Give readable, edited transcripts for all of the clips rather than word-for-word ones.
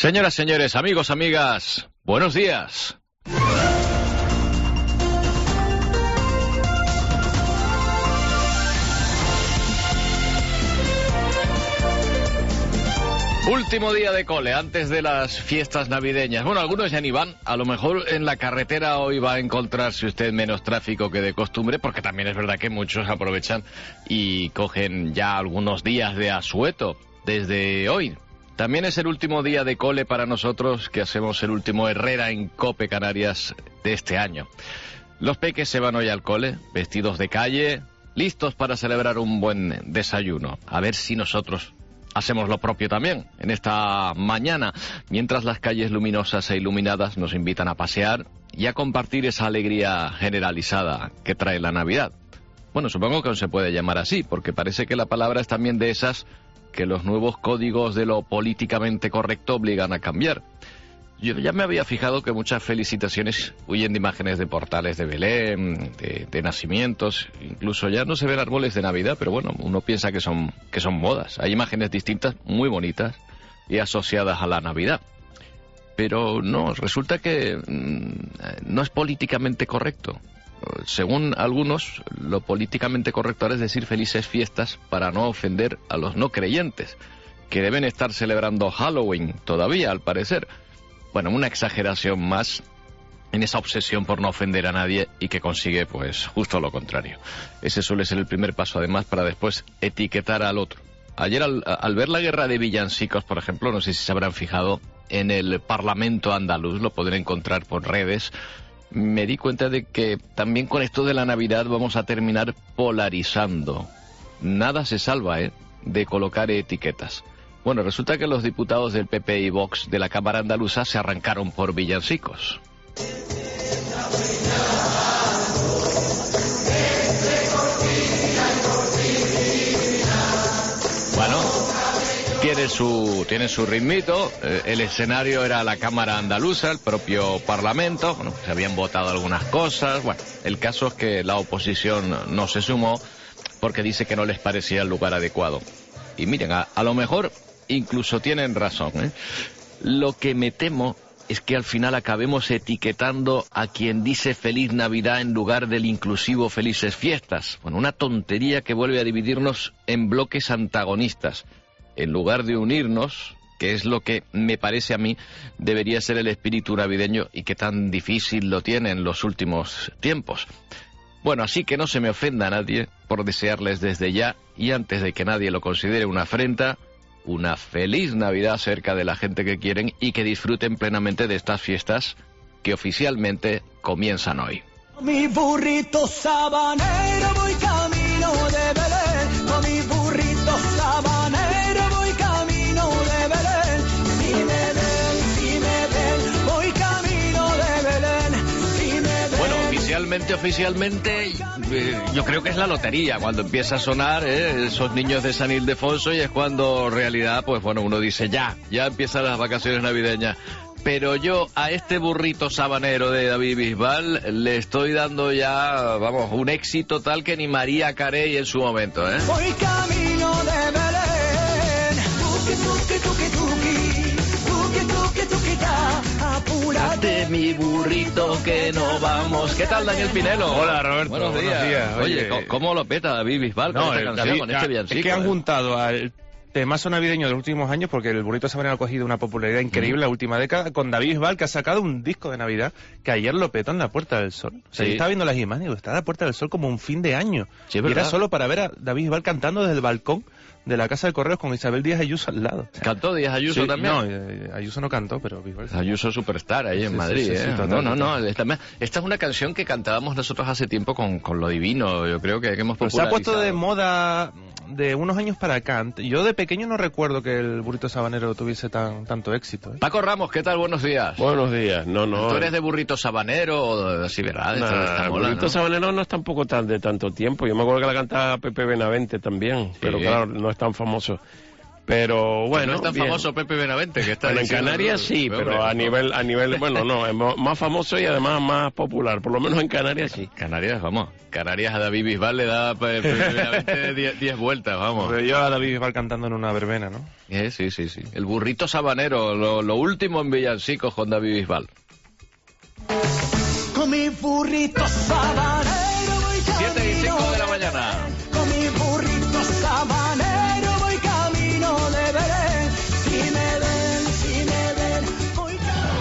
Señoras, señores, amigos, amigas, buenos días. Último día de cole, antes de las fiestas navideñas. Bueno, algunos ya ni van. A lo mejor en la carretera hoy va a encontrarse usted menos tráfico que de costumbre, porque también es verdad que muchos aprovechan y cogen ya algunos días de asueto desde hoy. También es el último día de cole para nosotros, que hacemos el último Herrera en Cope Canarias de este año. Los peques se van hoy al cole, vestidos de calle, listos para celebrar un buen desayuno. A ver si nosotros hacemos lo propio también en esta mañana, mientras las calles luminosas e iluminadas nos invitan a pasear y a compartir esa alegría generalizada que trae la Navidad. Bueno, supongo que no se puede llamar así, porque parece que la palabra es también de esas que los nuevos códigos de lo políticamente correcto obligan a cambiar. Yo ya me había fijado que muchas felicitaciones huyen de imágenes de portales de Belén, de nacimientos, incluso ya no se ven árboles de Navidad, pero bueno, uno piensa que son modas. Hay imágenes distintas, muy bonitas y asociadas a la Navidad. Pero no, resulta que no es políticamente correcto. Según algunos, lo políticamente correcto ahora es decir felices fiestas para no ofender a los no creyentes, que deben estar celebrando Halloween todavía, al parecer. Bueno, una exageración más en esa obsesión por no ofender a nadie y que consigue, pues, justo lo contrario. Ese suele ser el primer paso, además, para después etiquetar al otro. Ayer, al ver la guerra de villancicos, por ejemplo, no sé si se habrán fijado, en el Parlamento andaluz, lo podrán encontrar por redes, me di cuenta de que también con esto de la Navidad vamos a terminar polarizando. Nada se salva, de colocar etiquetas. Bueno, resulta que los diputados del PP y Vox de la Cámara Andaluza se arrancaron por villancicos. Bueno, tiene su ritmito. El escenario era la Cámara Andaluza, el propio Parlamento. Bueno, se habían votado algunas cosas. Bueno, el caso es que la oposición no se sumó porque dice que no les parecía el lugar adecuado. Y miren, a lo mejor incluso tienen razón, Lo que me temo es que al final acabemos etiquetando a quien dice Feliz Navidad en lugar del inclusivo Felices Fiestas. Bueno, una tontería que vuelve a dividirnos en bloques antagonistas, en lugar de unirnos, que es lo que me parece a mí debería ser el espíritu navideño y que tan difícil lo tiene en los últimos tiempos. Bueno, así que no se me ofenda a nadie por desearles desde ya, y antes de que nadie lo considere una afrenta, una feliz Navidad cerca de la gente que quieren y que disfruten plenamente de estas fiestas que oficialmente comienzan hoy. Mi burrito sabanero voy camino de Belén, con mi burrito sabanero voy camino de Belén. Si me ven, voy camino de Belén. Si me ven. Bueno, oficialmente, yo creo que es la lotería cuando empieza a sonar esos niños de San Ildefonso, y es cuando en realidad, pues bueno, uno dice ya empiezan las vacaciones navideñas. Pero yo a este burrito sabanero de David Bisbal le estoy dando ya, vamos, un éxito tal que ni María Carey en su momento, Voy camino de Belén. Tuki, apúrate mi burrito que no vamos. ¿Qué tal, Daniel Pinelo? Hola, Roberto. Buenos días. Oye, ¿cómo lo peta David Bisbal con esta canción, David, con este villancico? Es que han juntado al temazo navideño de los últimos años, porque el burrito sabanero ha cogido una popularidad increíble en la última década, con David Bisbal, que ha sacado un disco de Navidad que ayer lo petó en la Puerta del Sol. O sea, yo estaba viendo las imágenes y digo, está en la Puerta del Sol como un fin de año. Sí, y era solo para ver a David Bisbal cantando desde el balcón de la Casa de Correos con Isabel Díaz Ayuso al lado. O sea, ¿Cantó Díaz Ayuso sí, también? No, Ayuso no cantó, pero Bisbal sí. Ayuso Superstar ahí en Madrid, sí, No, esta es una canción que cantábamos nosotros hace tiempo con Lo Divino. Yo creo que hemos popularizado. Se ha puesto de moda de unos años para acá. Yo de pequeño no recuerdo que el burrito sabanero tuviese tanto éxito. Paco Ramos, ¿qué tal? Buenos días. Buenos días. No. ¿Tú eres de burrito sabanero o así, verdad? El burrito sabanero no es tampoco tan de tanto tiempo. Yo me acuerdo que la cantaba Pepe Benavente también, pero claro, no es tan famoso. Pero bueno, no es tan famoso Pepe Benavente, que está en Canarias sí, pero a nivel, bueno, no, es más famoso y además más popular, por lo menos en Canarias sí. Canarias a David Bisbal le da Pepe Benavente 10 vueltas, vamos. Pero yo a David Bisbal cantando en una verbena, ¿no? Sí. El burrito sabanero, lo último en villancicos con David Bisbal. Con mi burrito sabanero voy camino 7:05 de la mañana. Con mi burrito sabanero voy camino de Belén. Si me ven, voy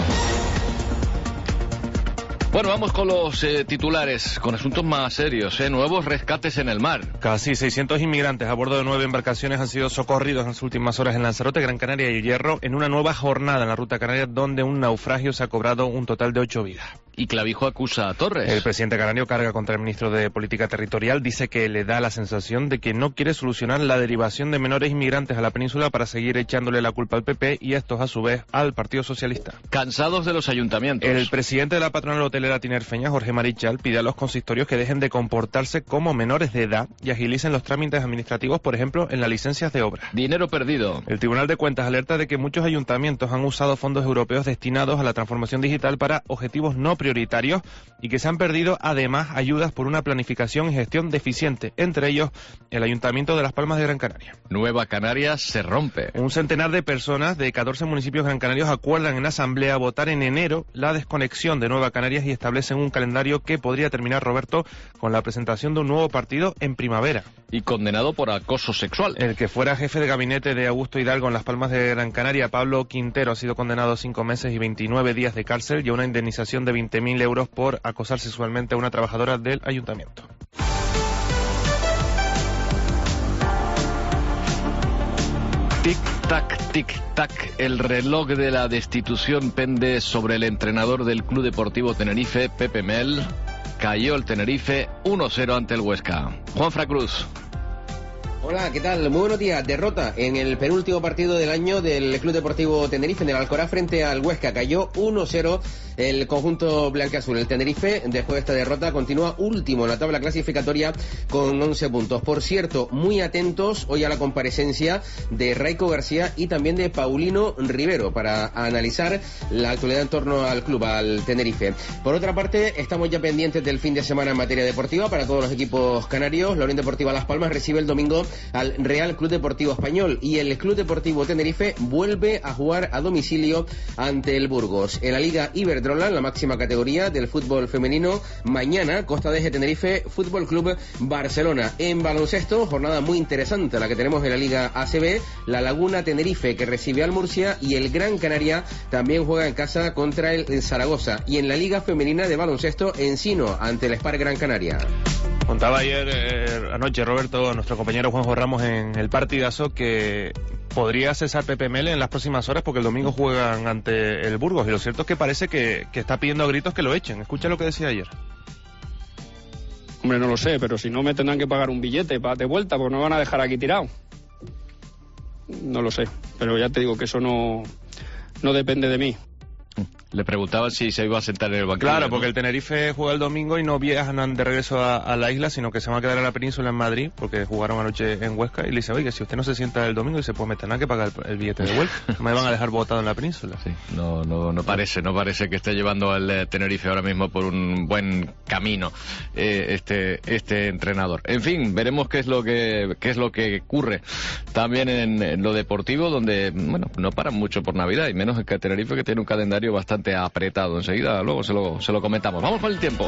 Bueno, vamos con los titulares, con asuntos más serios, nuevos rescates en el mar. Casi 600 inmigrantes a bordo de 9 embarcaciones han sido socorridos en las últimas horas en Lanzarote, Gran Canaria y Hierro, en una nueva jornada en la ruta canaria donde un naufragio se ha cobrado un total de 8 vidas. Y Clavijo acusa a Torres. El presidente canario carga contra el ministro de Política Territorial, dice que le da la sensación de que no quiere solucionar la derivación de menores inmigrantes a la península para seguir echándole la culpa al PP y estos a su vez al Partido Socialista. Cansados de los ayuntamientos. El presidente de la patronal hotelera Tinerfeña, Jorge Marichal, pide a los consistorios que dejen de comportarse como menores de edad y agilicen los trámites administrativos, por ejemplo, en las licencias de obra. Dinero perdido. El Tribunal de Cuentas alerta de que muchos ayuntamientos han usado fondos europeos destinados a la transformación digital para objetivos no prioritarios y que se han perdido además ayudas por una planificación y gestión deficiente, entre ellos el Ayuntamiento de Las Palmas de Gran Canaria. Nueva Canarias se rompe. Un centenar de personas de 14 municipios gran canarios acuerdan en asamblea votar en enero la desconexión de Nueva Canarias y establecen un calendario que podría terminar, Roberto, con la presentación de un nuevo partido en primavera. Y condenado por acoso sexual. El que fuera jefe de gabinete de Augusto Hidalgo en Las Palmas de Gran Canaria, Pablo Quintero, ha sido condenado a 5 meses y 29 días de cárcel y a una indemnización de 20.000 euros por acosar sexualmente a una trabajadora del ayuntamiento. Tic-tac, el reloj de la destitución pende sobre el entrenador del Club Deportivo Tenerife, Pepe Mel. Cayó el Tenerife 1-0 ante el Huesca. Juanfra Cruz. Hola, ¿qué tal? Muy buenos días. Derrota en el penúltimo partido del año del Club Deportivo Tenerife en el Alcoraz frente al Huesca. Cayó 1-0 el conjunto blanquiazul. El Tenerife, después de esta derrota, continúa último en la tabla clasificatoria con 11 puntos. Por cierto, muy atentos hoy a la comparecencia de Raico García y también de Paulino Rivero para analizar la actualidad en torno al club, al Tenerife. Por otra parte, estamos ya pendientes del fin de semana en materia deportiva para todos los equipos canarios. La Unión Deportiva Las Palmas recibe el domingo al Real Club Deportivo Español y el Club Deportivo Tenerife vuelve a jugar a domicilio ante el Burgos. En la Liga Iberdrola, en la máxima categoría del fútbol femenino, mañana Costa de Eje Tenerife Fútbol Club Barcelona. En baloncesto, jornada muy interesante la que tenemos en la Liga ACB, la Laguna Tenerife que recibe al Murcia y el Gran Canaria también juega en casa contra el Zaragoza. Y en la Liga Femenina de baloncesto, Encino ante el Spar Gran Canaria. Contaba ayer anoche, Roberto, nuestro compañero Juanjo Ramos en el partidazo que podría cesar Pepe Mel en las próximas horas porque el domingo juegan ante el Burgos y lo cierto es que parece que está pidiendo a gritos que lo echen. Escucha lo que decía ayer. Hombre, no lo sé, pero si no me tendrán que pagar un billete para de vuelta, pues no me van a dejar aquí tirado. No lo sé, pero ya te digo que eso no depende de mí. Le preguntaba si se iba a sentar en el banquillo. Claro, porque el Tenerife juega el domingo y no viajan de regreso a la isla, sino que se van a quedar en la península en Madrid, porque jugaron anoche en Huesca, y le dice, oye, si usted no se sienta el domingo, dice, pues me tendrán que pagar el billete de vuelta. Me van a dejar botado en la península. Sí, no parece que esté llevando al Tenerife ahora mismo por un buen camino este entrenador. En fin, veremos qué es lo que ocurre también en lo deportivo, donde, bueno, no paran mucho por Navidad, y menos el que Tenerife, que tiene un calendario bastante apretado. Enseguida luego se lo comentamos. Vamos con el tiempo.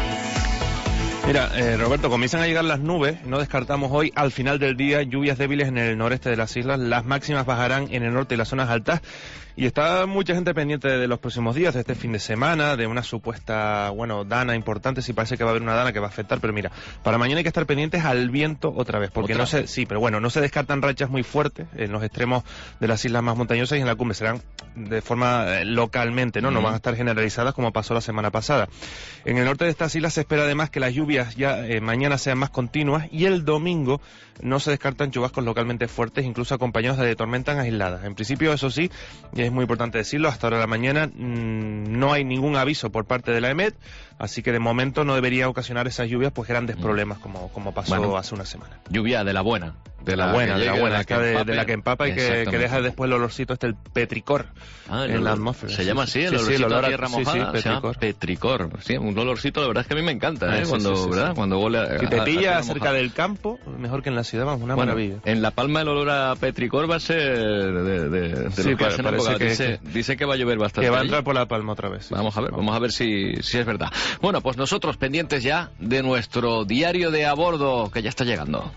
Mira, Roberto, comienzan a llegar las nubes. No descartamos hoy, al final del día, lluvias débiles en el noreste de las islas. Las máximas bajarán en el norte y las zonas altas. Y está mucha gente pendiente de los próximos días, de este fin de semana, de una supuesta, dana importante. Sí, parece que va a haber una dana que va a afectar, pero mira, para mañana hay que estar pendientes al viento otra vez, porque no se descartan rachas muy fuertes en los extremos de las islas más montañosas y en la cumbre. Serán de forma localmente, ¿no? No van a estar generalizadas como pasó la semana pasada. En el norte de estas islas se espera además que las lluvias Canarias ya mañana sean más continuas, y el domingo no se descartan chubascos localmente fuertes, incluso acompañados de tormentas aisladas. En principio, eso sí, y es muy importante decirlo, hasta ahora de la mañana no hay ningún aviso por parte de la EMET, así que de momento no debería ocasionar esas lluvias pues grandes problemas como pasó hace una semana. Lluvia de la buena. De la buena, de la que empapa y que deja después el olorcito petricor en la atmósfera. ¿Se llama así? El olorcito a tierra mojada. Sí, se llama petricor. Sí, un olorcito, la verdad es que a mí me encanta, cuando huele si te pilla cerca del campo, mejor que en la ciudad, vamos, una maravilla. En La Palma el olor a petricor va a ser de lo que hacen dice que va a llover bastante. Que va a entrar por La Palma otra vez. Vamos a ver si es verdad. Bueno, pues nosotros pendientes ya de nuestro diario de a bordo, que ya está llegando.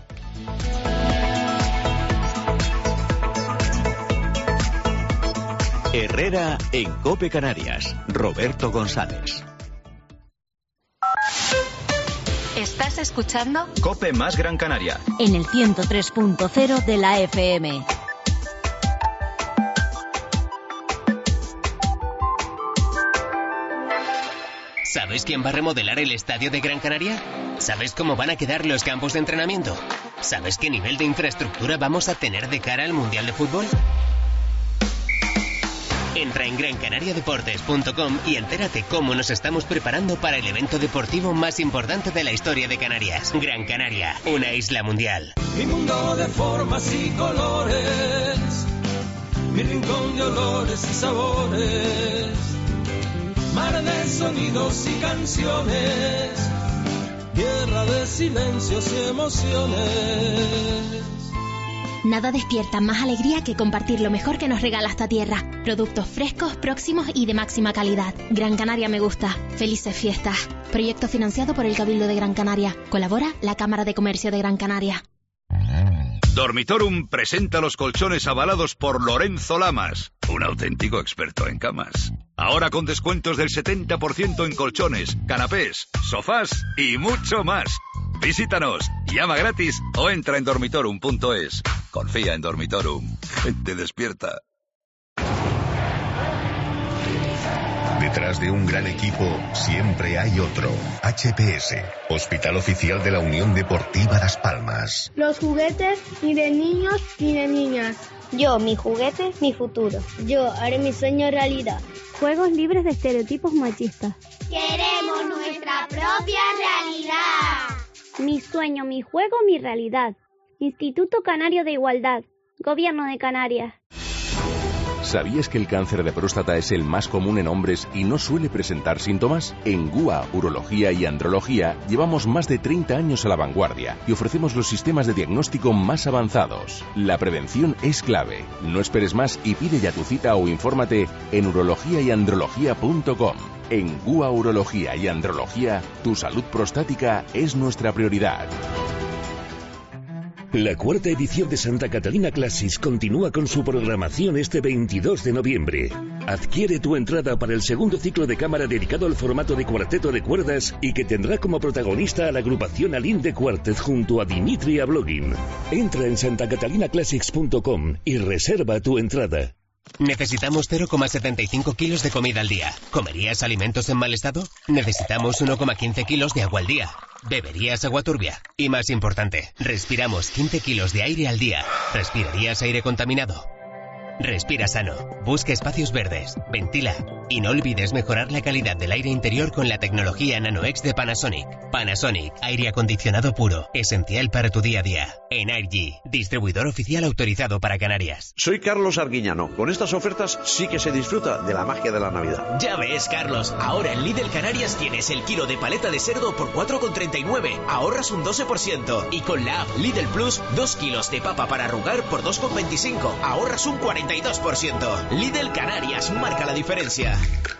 Herrera en COPE Canarias. Roberto González. ¿Estás escuchando? COPE más Gran Canaria. En el 103.0 de la FM. ¿Sabes quién va a remodelar el estadio de Gran Canaria? ¿Sabes cómo van a quedar los campos de entrenamiento? ¿Sabes qué nivel de infraestructura vamos a tener de cara al Mundial de Fútbol? Entra en grancanariadeportes.com y entérate cómo nos estamos preparando para el evento deportivo más importante de la historia de Canarias. Gran Canaria, una isla mundial. Mi mundo de formas y colores, mi rincón de olores y sabores, mar de sonidos y canciones, tierra de silencios y emociones. Nada despierta más alegría que compartir lo mejor que nos regala esta tierra. Productos frescos, próximos y de máxima calidad. Gran Canaria me gusta. Felices fiestas. Proyecto financiado por el Cabildo de Gran Canaria. Colabora la Cámara de Comercio de Gran Canaria. Dormitorum presenta los colchones avalados por Lorenzo Lamas, un auténtico experto en camas. Ahora con descuentos del 70% en colchones, canapés, sofás y mucho más. Visítanos, llama gratis o entra en dormitorum.es. Confía en Dormitorum. Gente despierta. Detrás de un gran equipo siempre hay otro. HPS, Hospital Oficial de la Unión Deportiva Las Palmas. Los juguetes ni de niños ni de niñas. Yo, mi juguete, mi futuro. Yo haré mi sueño realidad. Juegos libres de estereotipos machistas. Queremos nuestra propia realidad. Mi sueño, mi juego, mi realidad. Instituto Canario de Igualdad. Gobierno de Canarias. ¿Sabías que el cáncer de próstata es el más común en hombres y no suele presentar síntomas? En GUA, Urología y Andrología llevamos más de 30 años a la vanguardia y ofrecemos los sistemas de diagnóstico más avanzados. La prevención es clave. No esperes más y pide ya tu cita o infórmate en urologiayandrología.com. En GUA, Urología y Andrología, tu salud prostática es nuestra prioridad. La cuarta edición de Santa Catalina Classics continúa con su programación este 22 de noviembre. Adquiere tu entrada para el segundo ciclo de cámara dedicado al formato de cuarteto de cuerdas y que tendrá como protagonista a la agrupación Alinde Quartet junto a Dimitri Ablogin. Entra en santacatalinaclassics.com y reserva tu entrada. Necesitamos 0,75 kilos de comida al día. ¿Comerías alimentos en mal estado? Necesitamos 1,15 kilos de agua al día. ¿Beberías agua turbia? Y más importante, respiramos 15 kilos de aire al día. ¿Respirarías aire contaminado? Respira sano, busca espacios verdes, ventila y no olvides mejorar la calidad del aire interior con la tecnología NanoX de Panasonic. Panasonic, aire acondicionado puro, esencial para tu día a día. Energy, distribuidor oficial autorizado para Canarias. Soy Carlos Arguiñano. Con estas ofertas sí que se disfruta de la magia de la Navidad. Ya ves, Carlos, ahora en Lidl Canarias tienes el kilo de paleta de cerdo por 4,39, ahorras un 12%. Y con la app Lidl Plus, 2 kilos de papa para arrugar por 2,25, ahorras un 42%. Lidl Canarias, marca la diferencia.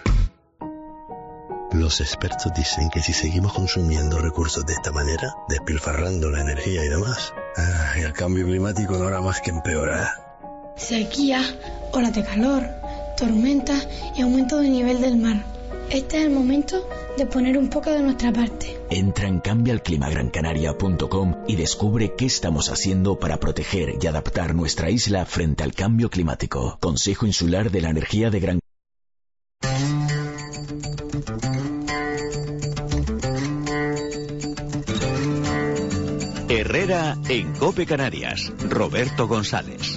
Los expertos dicen que si seguimos consumiendo recursos de esta manera, despilfarrando la energía y demás, el cambio climático no hará más que empeorar. Sequía, olas de calor, tormentas y aumento del nivel del mar. Este es el momento de poner un poco de nuestra parte. Entra en cambialclimagrancanaria.com y descubre qué estamos haciendo para proteger y adaptar nuestra isla frente al cambio climático. Consejo Insular de la Energía de Gran hora en COPE Canarias. Roberto González.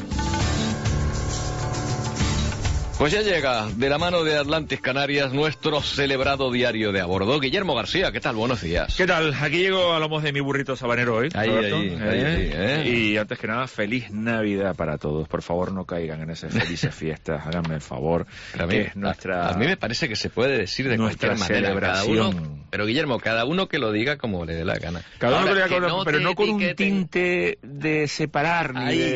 Pues ya llega, de la mano de Atlantis Canarias, nuestro celebrado diario de a bordo. Guillermo García, ¿qué tal? Buenos días. ¿Qué tal? Aquí llego a lomos de mi burrito sabanero hoy. Ahí. Y antes que nada, feliz Navidad para todos. Por favor, no caigan en esas felices fiestas. Háganme el favor. A mí me parece que se puede decir de nuestra cualquier manera. celebración. Pero Guillermo, cada uno que lo diga como le dé la gana. Cada uno que lo diga, pero no con un tinte de separar.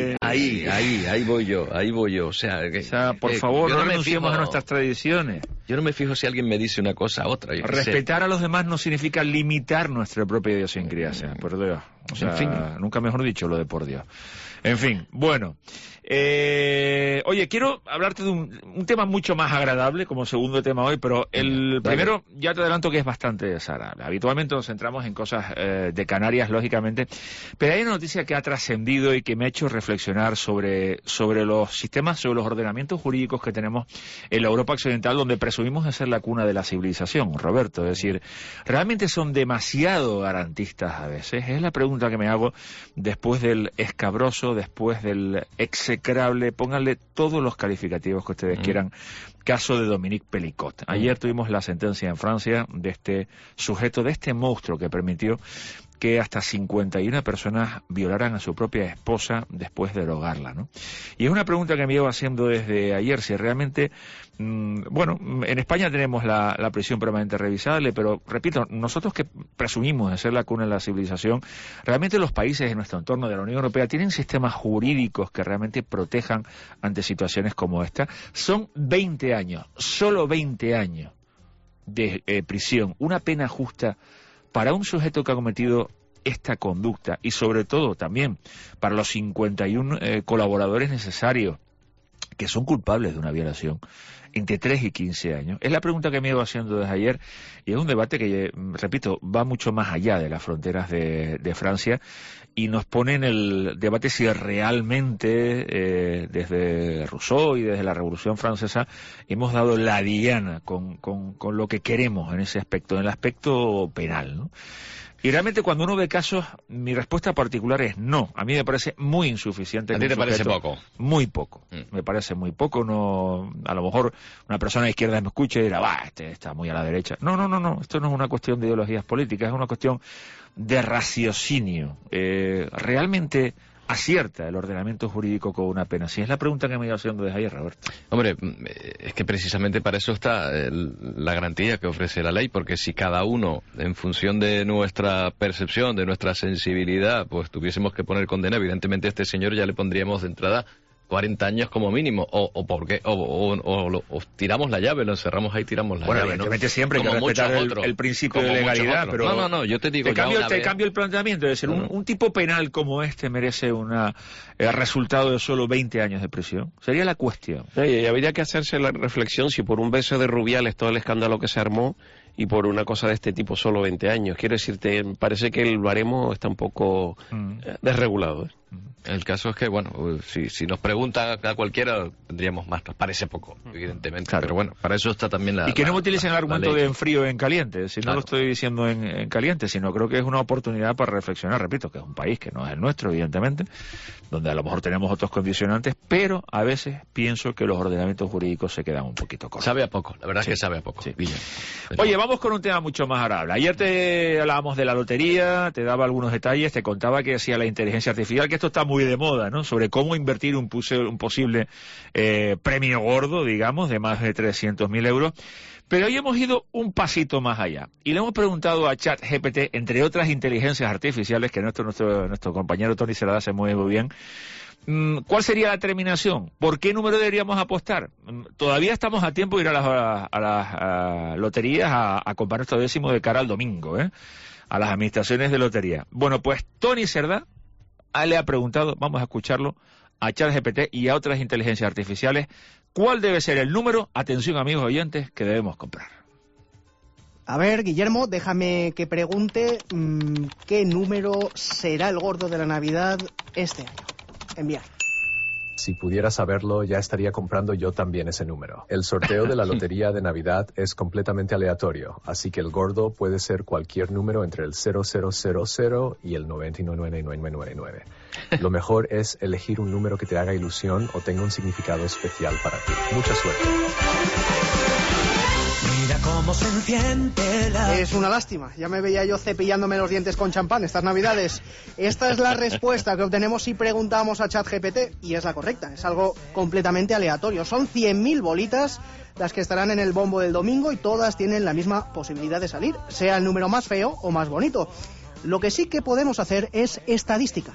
Ahí voy yo. O sea, por favor, no renunciemos a nuestras tradiciones. Yo no me fijo si alguien me dice una cosa a otra. Respetar a los demás no significa limitar nuestra propia idiosincrasia, por Dios. O sea, en fin, nunca mejor dicho lo de por Dios. En fin, bueno. Oye, quiero hablarte de un tema mucho más agradable como segundo tema hoy, pero el primero ya te adelanto que es bastante desagradable. Habitualmente nos centramos en cosas de Canarias, lógicamente, pero hay una noticia que ha trascendido y que me ha hecho reflexionar sobre los sistemas, sobre los ordenamientos jurídicos que tenemos en la Europa occidental, donde presumimos de ser la cuna de la civilización, Roberto. Es decir, ¿realmente son demasiado garantistas a veces? Es la pregunta que me hago después del escabroso, después del execrable, pónganle todos los calificativos que ustedes quieran, caso de Dominique Pellicot. Ayer tuvimos la sentencia en Francia de este sujeto, de este monstruo que permitió que hasta 51 personas violaran a su propia esposa después de drogarla, ¿no? Y es una pregunta que me llevo haciendo desde ayer, si realmente, en España tenemos la prisión permanente revisable, pero, repito, nosotros que presumimos de ser la cuna de la civilización, realmente los países de nuestro entorno de la Unión Europea tienen sistemas jurídicos que realmente protejan ante situaciones como esta. Son 20 años, solo 20 años de prisión, una pena justa para un sujeto que ha cometido esta conducta y sobre todo también para los 51 colaboradores necesarios que son culpables de una violación entre 3 y 15 años. Es la pregunta que me he ido haciendo desde ayer y es un debate que, repito, va mucho más allá de las fronteras de Francia y nos pone en el debate si realmente desde Rousseau y desde la Revolución Francesa hemos dado la diana con lo que queremos en ese aspecto, en el aspecto penal, ¿no? Y realmente cuando uno ve casos, mi respuesta particular es no. A mí me parece muy insuficiente. ¿A ti te parece poco? Muy poco. Me parece muy poco. No, a lo mejor una persona de izquierda me escucha y dirá, este está muy a la derecha. No. Esto no es una cuestión de ideologías políticas, es una cuestión de raciocinio. Realmente acierta el ordenamiento jurídico con una pena. Si es la pregunta que me iba haciendo desde ayer, Roberto. Hombre, es que precisamente para eso está la garantía que ofrece la ley, porque si cada uno, en función de nuestra percepción, de nuestra sensibilidad, pues tuviésemos que poner condena, evidentemente a este señor ya le pondríamos de entrada 40 años como mínimo, o tiramos la llave, lo encerramos ahí, tiramos la llave. Bueno, evidentemente siempre hay que respetar el principio de legalidad, pero... No, yo te digo... Te cambio el planteamiento, es decir, un tipo penal como este merece el resultado de solo 20 años de prisión. Sería la cuestión. Y habría que hacerse la reflexión si por un beso de Rubiales todo el escándalo que se armó y por una cosa de este tipo solo 20 años. Quiero decirte, parece que el baremo está un poco desregulado. El caso es que, si nos preguntan a cualquiera, tendríamos más. Nos parece poco, evidentemente. Claro. Pero bueno, para eso está también la... Y que no utilicen el argumento de en frío o en caliente. Si no lo estoy diciendo en caliente, sino creo que es una oportunidad para reflexionar. Repito, que es un país que no es el nuestro, evidentemente, donde a lo mejor tenemos otros condicionantes, pero a veces pienso que los ordenamientos jurídicos se quedan un poquito cortos. Sabe a poco, la verdad es que sabe a poco. Sí. Oye, vamos con un tema mucho más agradable. Ayer te hablábamos de la lotería, te daba algunos detalles, te contaba que decía la inteligencia artificial, que esto está muy de moda, ¿no? Sobre cómo invertir un posible premio gordo, digamos, de más de 300.000 euros. Pero hoy hemos ido un pasito más allá y le hemos preguntado a ChatGPT, entre otras inteligencias artificiales, que nuestro compañero Tony Serrada se mueve muy bien, ¿cuál sería la terminación? ¿Por qué número deberíamos apostar? Todavía estamos a tiempo de ir a las loterías a comprar nuestro décimo de cara al domingo, a las administraciones de lotería. Bueno, pues Tony Serrada le ha preguntado, vamos a escucharlo, a ChatGPT y a otras inteligencias artificiales, ¿cuál debe ser el número, atención amigos oyentes, que debemos comprar? A ver, Guillermo, déjame que pregunte qué número será el gordo de la Navidad este año. Enviar. Si pudiera saberlo, ya estaría comprando yo también ese número. El sorteo de la lotería de Navidad es completamente aleatorio, así que el gordo puede ser cualquier número entre el 0000 y el 999999. Lo mejor es elegir un número que te haga ilusión o tenga un significado especial para ti. Mucha suerte. Mira cómo se enciende la... Es una lástima, ya me veía yo cepillándome los dientes con champán estas navidades. Esta es la respuesta que obtenemos si preguntamos a ChatGPT, y es la correcta, es algo completamente aleatorio. Son 100.000 bolitas las que estarán en el bombo del domingo y todas tienen la misma posibilidad de salir, sea el número más feo o más bonito. Lo que sí que podemos hacer es estadística.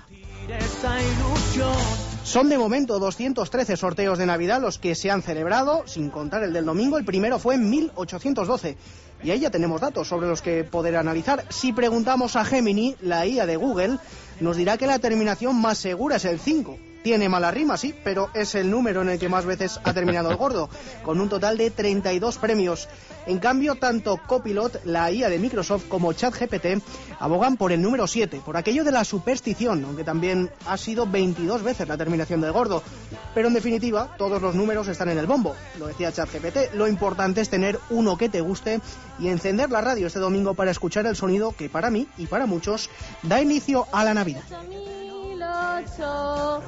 Son de momento 213 sorteos de Navidad los que se han celebrado, sin contar el del domingo. El primero fue en 1812. Y ahí ya tenemos datos sobre los que poder analizar. Si preguntamos a Gemini, la IA de Google, nos dirá que la terminación más segura es el 5. Tiene mala rima, sí, pero es el número en el que más veces ha terminado el gordo, con un total de 32 premios. En cambio, tanto Copilot, la IA de Microsoft, como ChatGPT abogan por el número 7, por aquello de la superstición, aunque también ha sido 22 veces la terminación del gordo. Pero en definitiva, todos los números están en el bombo. Lo decía ChatGPT, lo importante es tener uno que te guste y encender la radio este domingo para escuchar el sonido que para mí y para muchos da inicio a la Navidad. 4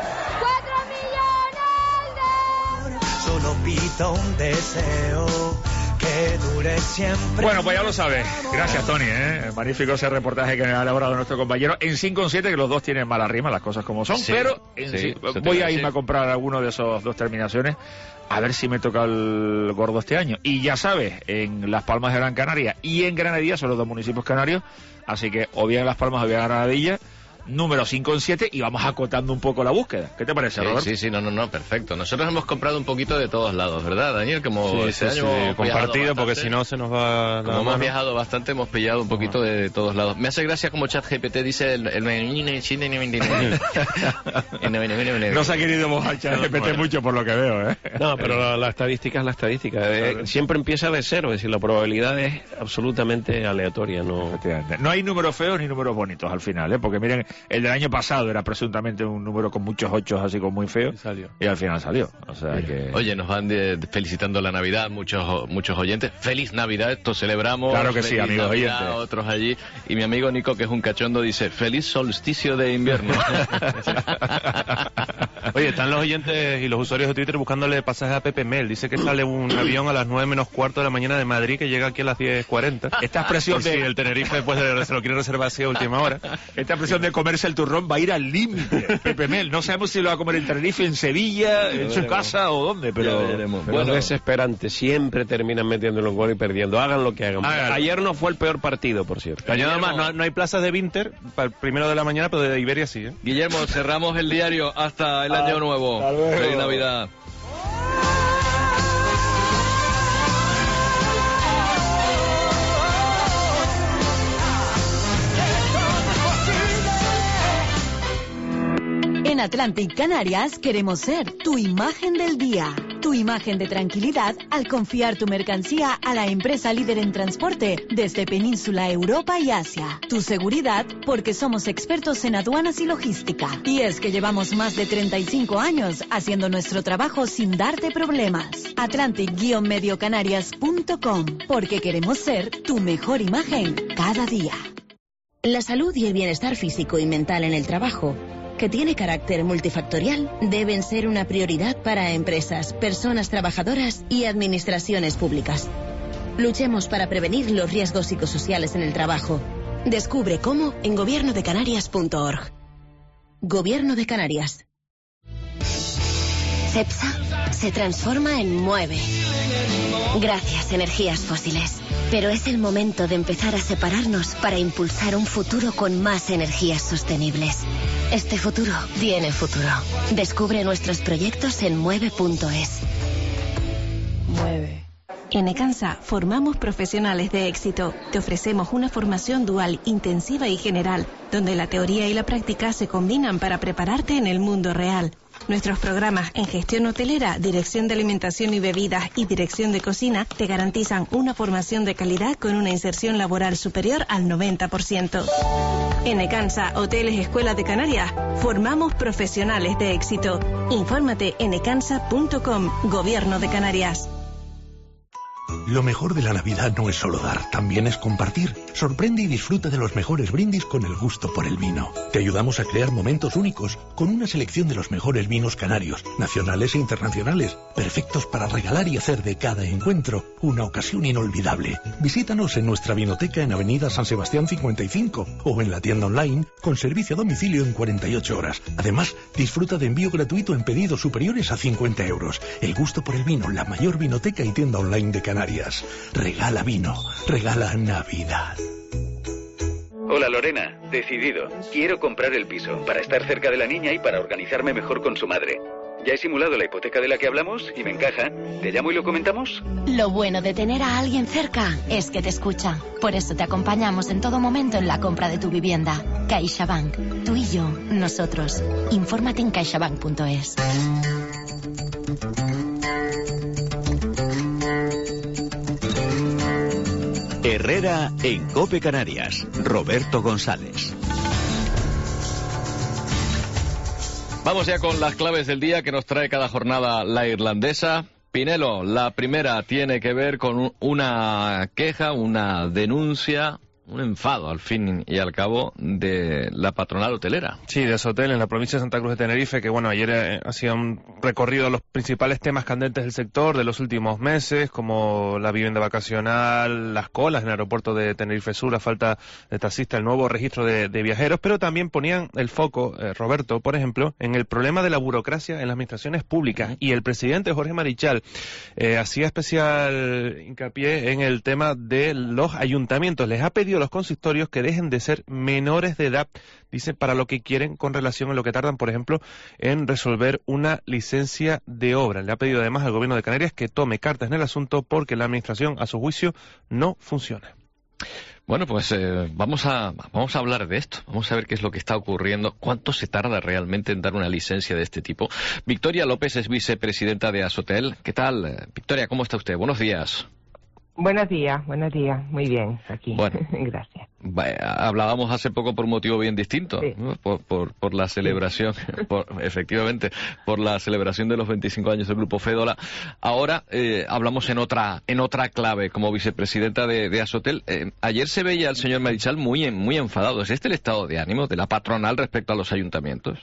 millones de... Solo pido un deseo que dure siempre. Bueno, pues ya lo sabes. Gracias, Tony, magnífico ese reportaje que ha elaborado nuestro compañero en 5-7, que los dos tienen mala rima, las cosas como son, sí, pero voy a irme a comprar alguno de esos dos terminaciones a ver si me toca el gordo este año. Y ya sabes, en Las Palmas de Gran Canaria y en Granadilla son los dos municipios canarios, así que o bien en Las Palmas o bien en Granadilla, número 5-7, y vamos acotando un poco la búsqueda. ¿Qué te parece, Roberto? Sí, no, perfecto. Nosotros hemos comprado un poquito de todos lados, ¿verdad, Daniel? Como este año compartido, porque si no se nos va... Como hemos viajado bastante, hemos pillado un poquito de todos lados. Me hace gracia como ChatGPT dice No se ha querido mojar ChatGPT mucho por lo que veo, No, pero la estadística es la estadística. Siempre empieza de cero, es decir, la probabilidad es absolutamente aleatoria. No hay números feos ni números bonitos al final, porque miren, el del año pasado era presuntamente un número con muchos ochos, así como muy feo, y al final salió. O sea que... Oye, nos van felicitando la Navidad muchos oyentes. ¡Feliz Navidad! Esto celebramos. Claro que sí, amigos oyentes. Otros allí. Y mi amigo Nico, que es un cachondo, dice: ¡Feliz solsticio de invierno! Oye, están los oyentes y los usuarios de Twitter buscándole pasajes a Pepe Mel. Dice que sale un avión a las 9 menos cuarto de la mañana de Madrid, que llega aquí a las 10:40. Esta expresión de... Si el Tenerife pues se lo quiere reservar así a última hora. Esta expresión de comerse el turrón va a ir al límite. Pepe Mel, no sabemos si lo va a comer en Tenerife, en Sevilla, en su casa o dónde, pero bueno, es desesperante. Siempre terminan metiéndolo en gol y perdiendo. Hagan lo que hagan. Ayer no fue el peor partido, por cierto. Además, no hay plazas de Winter para el 1 de la mañana, pero de Iberia sí. Guillermo, cerramos el diario hasta el año nuevo. Feliz Navidad. En Atlantic Canarias queremos ser tu imagen del día, tu imagen de tranquilidad al confiar tu mercancía a la empresa líder en transporte desde Península, Europa y Asia. Tu seguridad porque somos expertos en aduanas y logística. Y es que llevamos más de 35 años haciendo nuestro trabajo sin darte problemas. Atlantic-mediocanarias.com, porque queremos ser tu mejor imagen cada día. La salud y el bienestar físico y mental en el trabajo, que tiene carácter multifactorial, deben ser una prioridad para empresas, personas trabajadoras y administraciones públicas. Luchemos para prevenir los riesgos psicosociales en el trabajo. Descubre cómo en gobiernodecanarias.org. Gobierno de Canarias. CEPSA se transforma en Mueve. Gracias, energías fósiles. Pero es el momento de empezar a separarnos para impulsar un futuro con más energías sostenibles. Este futuro tiene futuro. Descubre nuestros proyectos en mueve.es. Mueve. En Ecansa formamos profesionales de éxito. Te ofrecemos una formación dual, intensiva y general, donde la teoría y la práctica se combinan para prepararte en el mundo real. Nuestros programas en gestión hotelera, dirección de alimentación y bebidas y dirección de cocina te garantizan una formación de calidad con una inserción laboral superior al 90%. En Ecansa, Hoteles Escuela de Canarias, formamos profesionales de éxito. Infórmate en ecansa.com, Gobierno de Canarias. Lo mejor de la Navidad no es solo dar, también es compartir. Sorprende y disfruta de los mejores brindis con el gusto por el vino. Te ayudamos a crear momentos únicos con una selección de los mejores vinos canarios, nacionales e internacionales, perfectos para regalar y hacer de cada encuentro una ocasión inolvidable. Visítanos en nuestra vinoteca en Avenida San Sebastián 55 o en la tienda online con servicio a domicilio en 48 horas. Además, disfruta de envío gratuito en pedidos superiores a 50 euros. El gusto por el vino, la mayor vinoteca y tienda online de Canarias. Regala vino, regala Navidad. Hola Lorena, decidido. Quiero comprar el piso para estar cerca de la niña y para organizarme mejor con su madre. Ya he simulado la hipoteca de la que hablamos y me encaja. ¿Te llamo y lo comentamos? Lo bueno de tener a alguien cerca es que te escucha. Por eso te acompañamos en todo momento en la compra de tu vivienda. CaixaBank. Tú y yo, nosotros. Infórmate en caixabank.es. Herrera en COPE Canarias. Roberto González. Vamos ya con las claves del día que nos trae cada jornada la irlandesa. Pinelo, la primera tiene que ver con una queja, una denuncia, un enfado al fin y al cabo de la patronal hotelera. Sí, de Sotel en la provincia de Santa Cruz de Tenerife, que bueno, ayer hacía un recorrido de los principales temas candentes del sector de los últimos meses, como la vivienda vacacional, las colas en el aeropuerto de Tenerife Sur, la falta de taxistas, el nuevo registro de viajeros, pero también ponían el foco, Roberto, por ejemplo, en el problema de la burocracia en las administraciones públicas, y el presidente Jorge Marichal hacía especial hincapié en el tema de los ayuntamientos. Les ha pedido a los consistorios que dejen de ser menores de edad, dice, para lo que quieren con relación a lo que tardan, por ejemplo, en resolver una licencia de obra. Le ha pedido además al Gobierno de Canarias que tome cartas en el asunto porque la administración, a su juicio, no funciona. Bueno, pues vamos a hablar de esto. Vamos a ver qué es lo que está ocurriendo. ¿Cuánto se tarda realmente en dar una licencia de este tipo? Victoria López es vicepresidenta de Asotel. ¿Qué tal, Victoria? ¿Cómo está usted? Buenos días. Buenos días, muy bien, aquí. Bueno, gracias. Hablábamos hace poco por un motivo bien distinto, sí. ¿no? por la celebración, efectivamente, por la celebración de los 25 años del Grupo Fédola. Ahora hablamos en otra clave, como vicepresidenta de Asotel. Ayer se veía al señor Marichal muy enfadado. ¿Es este el estado de ánimo de la patronal respecto a los ayuntamientos?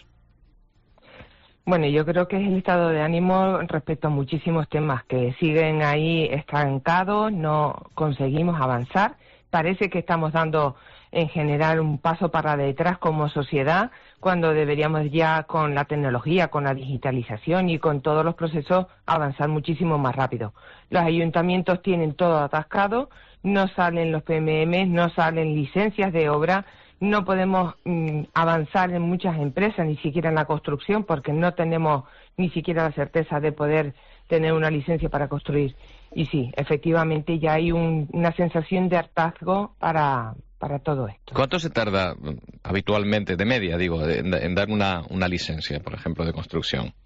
Bueno, yo creo que es el estado de ánimo respecto a muchísimos temas que siguen ahí estancados, no conseguimos avanzar. Parece que estamos dando en general un paso para detrás como sociedad, cuando deberíamos ya con la tecnología, con la digitalización y con todos los procesos avanzar muchísimo más rápido. Los ayuntamientos tienen todo atascado, no salen los PMM, no salen licencias de obra. No podemos avanzar en muchas empresas, ni siquiera en la construcción, porque no tenemos ni siquiera la certeza de poder tener una licencia para construir. Y sí, efectivamente ya hay una sensación de hartazgo para todo esto. ¿Cuánto se tarda habitualmente, de media, digo, en dar una licencia, por ejemplo, de construcción?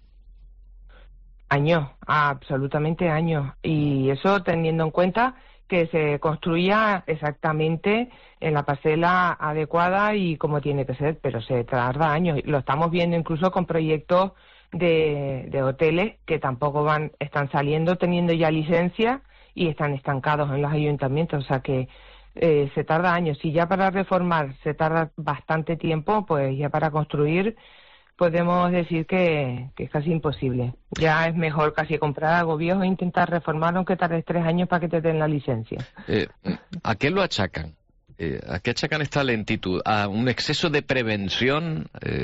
Años, absolutamente años. Y eso teniendo en cuenta que se construya exactamente en la parcela adecuada y como tiene que ser, pero se tarda años. Lo estamos viendo incluso con proyectos de hoteles que tampoco están saliendo teniendo ya licencia y están estancados en los ayuntamientos, o sea que se tarda años. Si ya para reformar se tarda bastante tiempo, pues ya para construir podemos decir que es casi imposible. Ya es mejor casi comprar algo viejo e intentar reformarlo, aunque tardes 3 años para que te den la licencia. ¿A qué lo achacan? ¿A qué achacan esta lentitud? ¿A un exceso de prevención?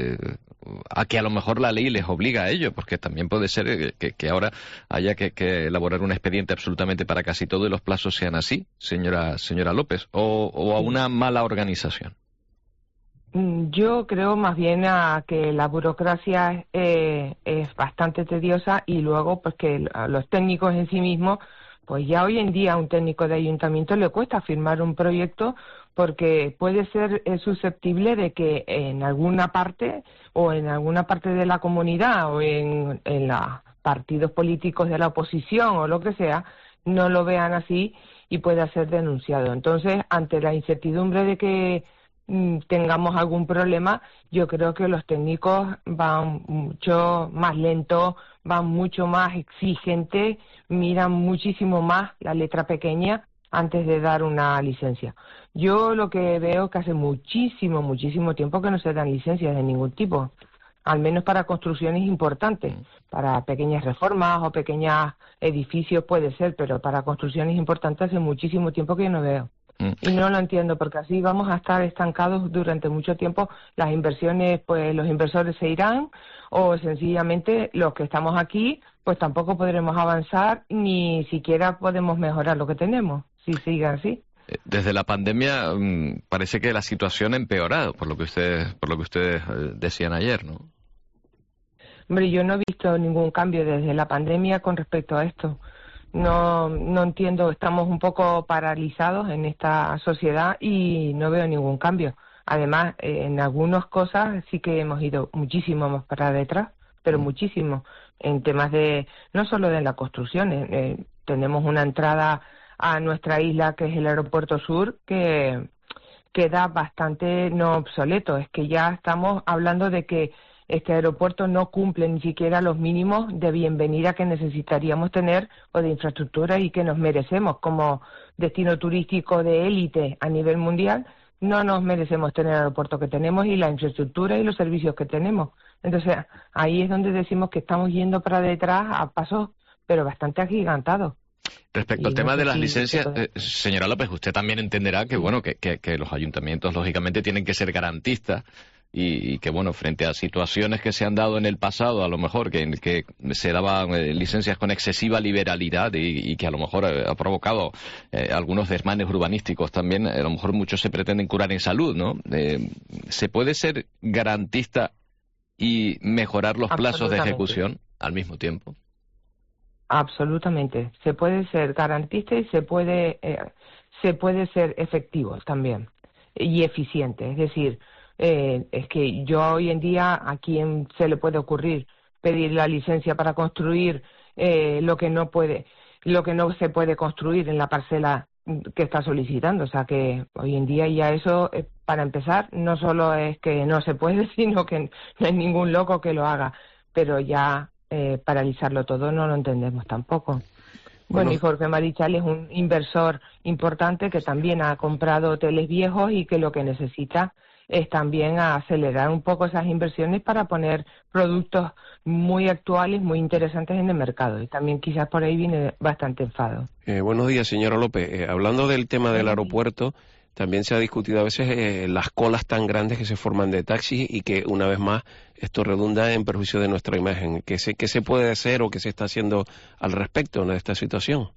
¿A que a lo mejor la ley les obliga a ello? Porque también puede ser que ahora haya que elaborar un expediente absolutamente para casi todo y los plazos sean así, señora López, o a una mala organización. Yo creo más bien a que la burocracia es bastante tediosa y luego pues que a los técnicos en sí mismos, pues ya hoy en día a un técnico de ayuntamiento le cuesta firmar un proyecto porque puede ser susceptible de que en alguna parte o en alguna parte de la comunidad o en los partidos políticos de la oposición o lo que sea, no lo vean así y pueda ser denunciado. Entonces, ante la incertidumbre de que tengamos algún problema, yo creo que los técnicos van mucho más lentos, van mucho más exigentes, miran muchísimo más la letra pequeña antes de dar una licencia. Yo lo que veo es que hace muchísimo tiempo que no se dan licencias de ningún tipo, al menos para construcciones importantes, para pequeñas reformas o pequeños edificios puede ser, pero para construcciones importantes hace muchísimo tiempo que no veo. Y no lo entiendo, porque así vamos a estar estancados durante mucho tiempo. Las inversiones, pues los inversores se irán, o sencillamente los que estamos aquí, pues tampoco podremos avanzar, ni siquiera podemos mejorar lo que tenemos, si sigue así. Desde la pandemia parece que la situación ha empeorado, por lo que ustedes decían ayer, ¿no? Hombre, yo no he visto ningún cambio desde la pandemia con respecto a esto. No entiendo, estamos un poco paralizados en esta sociedad y no veo ningún cambio. Además, en algunas cosas sí que hemos ido muchísimo más para detrás, pero muchísimo, en temas de, no solo de la construcción, tenemos una entrada a nuestra isla que es el Aeropuerto Sur que queda bastante no obsoleto. Es que ya estamos hablando de que este aeropuerto no cumple ni siquiera los mínimos de bienvenida que necesitaríamos tener o de infraestructura y que nos merecemos como destino turístico de élite a nivel mundial. No nos merecemos tener el aeropuerto que tenemos y la infraestructura y los servicios que tenemos. Entonces, ahí es donde decimos que estamos yendo para detrás a pasos, pero bastante agigantados. Respecto al tema de las licencias, señora López, usted también entenderá que, bueno, que los ayuntamientos, lógicamente, tienen que ser garantistas y que, bueno, frente a situaciones que se han dado en el pasado, a lo mejor, que se daban licencias con excesiva liberalidad y que a lo mejor ha provocado algunos desmanes urbanísticos también, a lo mejor muchos se pretenden curar en salud, ¿no? ¿Se puede ser garantista y mejorar los plazos de ejecución al mismo tiempo? Absolutamente. Se puede ser garantista y se puede ser efectivo también y eficiente. Es decir, es que yo hoy en día, ¿a quién se le puede ocurrir pedir la licencia para construir lo que no se puede construir en la parcela que está solicitando? O sea que hoy en día ya eso, para empezar, no solo es que no se puede, sino que no hay ningún loco que lo haga, pero ya paralizarlo todo no lo entendemos tampoco. Bueno, y Jorge Marichal es un inversor importante que también ha comprado hoteles viejos y que lo que necesita es también acelerar un poco esas inversiones para poner productos muy actuales, muy interesantes en el mercado. Y también quizás por ahí viene bastante enfado. Buenos días, señora López. Hablando del tema del aeropuerto, también se ha discutido a veces las colas tan grandes que se forman de taxis y que, una vez más, esto redunda en perjuicio de nuestra imagen. ¿Qué se puede hacer o qué se está haciendo al respecto de esta situación?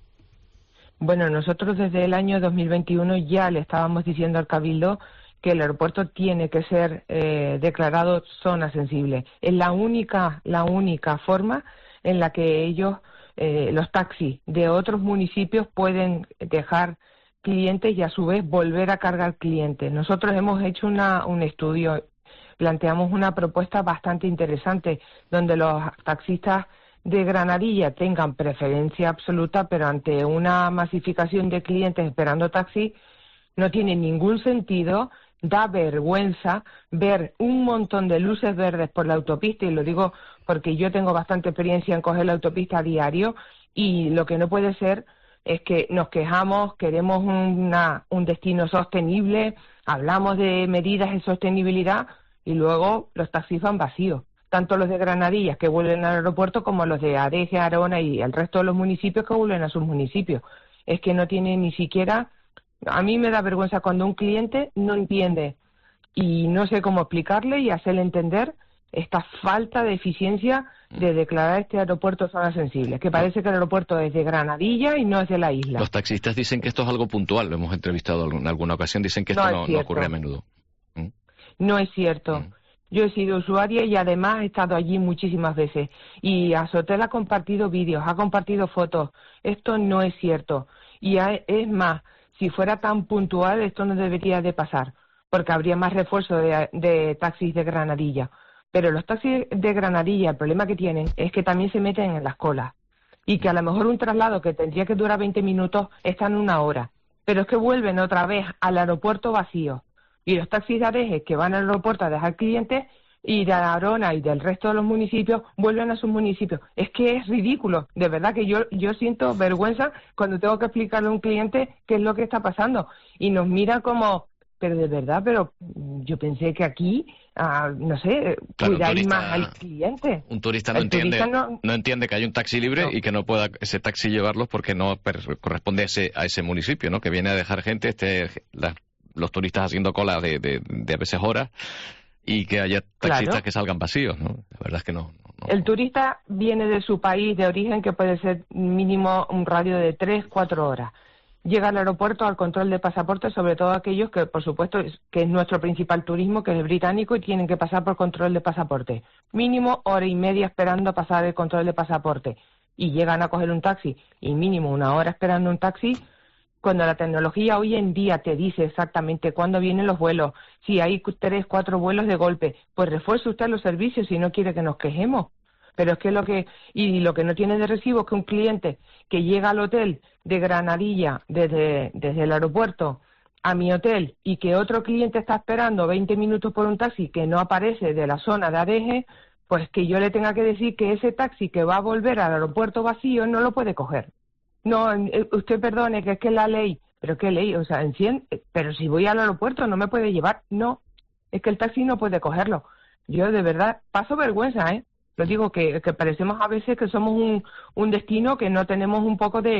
Bueno, nosotros desde el año 2021 ya le estábamos diciendo al Cabildo que el aeropuerto tiene que ser declarado zona sensible. Es la única forma en la que ellos, los taxis de otros municipios, pueden dejar clientes y a su vez volver a cargar clientes. Nosotros hemos hecho un estudio, planteamos una propuesta bastante interesante donde los taxistas de Granadilla tengan preferencia absoluta, pero ante una masificación de clientes esperando taxi no tiene ningún sentido. Da vergüenza ver un montón de luces verdes por la autopista, y lo digo porque yo tengo bastante experiencia en coger la autopista a diario, y lo que no puede ser es que nos quejamos, queremos un destino sostenible, hablamos de medidas de sostenibilidad y luego los taxis van vacíos, tanto los de Granadillas que vuelven al aeropuerto como los de Areje, Arona y el resto de los municipios que vuelven a sus municipios. Es que no tiene ni siquiera... A mí me da vergüenza cuando un cliente no entiende y no sé cómo explicarle y hacerle entender esta falta de eficiencia de declarar este aeropuerto zona sensible, que parece que el aeropuerto es de Granadilla y no es de la isla. Los taxistas dicen que esto es algo puntual, lo hemos entrevistado en alguna ocasión, dicen que esto no ocurre a menudo. No es cierto. Yo he sido usuaria y además he estado allí muchísimas veces. Y Azotel ha compartido vídeos, ha compartido fotos. Esto no es cierto. Y es más, si fuera tan puntual, esto no debería de pasar, porque habría más refuerzo de taxis de Granadilla. Pero los taxis de Granadilla, el problema que tienen es que también se meten en las colas. Y que a lo mejor un traslado que tendría que durar 20 minutos está en 1 hora. Pero es que vuelven otra vez al aeropuerto vacío. Y los taxis de Adeje que van al aeropuerto a dejar clientes, y de Arona y del resto de los municipios vuelven a sus municipios. Es que es ridículo. De verdad que yo siento vergüenza cuando tengo que explicarle a un cliente qué es lo que está pasando. Y nos mira como, pero de verdad, pero yo pensé que aquí, no sé, claro, cuidáis más al cliente. Un turista no entiende que hay un taxi libre y que no pueda ese taxi llevarlos porque no corresponde a ese municipio, ¿no? Que viene a dejar gente, los turistas haciendo cola de a veces horas, y que haya taxistas que salgan vacíos, ¿no? La verdad es que no. El turista viene de su país de origen, que puede ser mínimo un radio de 3-4 horas. Llega al aeropuerto al control de pasaporte, sobre todo aquellos que, por supuesto, que es nuestro principal turismo, que es el británico, y tienen que pasar por control de pasaporte. Mínimo 1 hora y media esperando pasar el control de pasaporte. Y llegan a coger un taxi, y mínimo 1 hora esperando un taxi, cuando la tecnología hoy en día te dice exactamente cuándo vienen los vuelos, si hay 3-4 vuelos de golpe, pues refuerce usted los servicios si no quiere que nos quejemos. Pero es que lo que no tiene de recibo es que un cliente que llega al hotel de Granadilla desde el aeropuerto a mi hotel, y que otro cliente está esperando 20 minutos por un taxi que no aparece de la zona de Adeje, pues que yo le tenga que decir que ese taxi que va a volver al aeropuerto vacío no lo puede coger. No, usted perdone, que es que la ley, pero ¿qué ley? O sea, pero si voy al aeropuerto no me puede llevar. No, es que el taxi no puede cogerlo. Yo de verdad paso vergüenza, ¿eh? Lo digo que parecemos a veces que somos un destino que no tenemos un poco de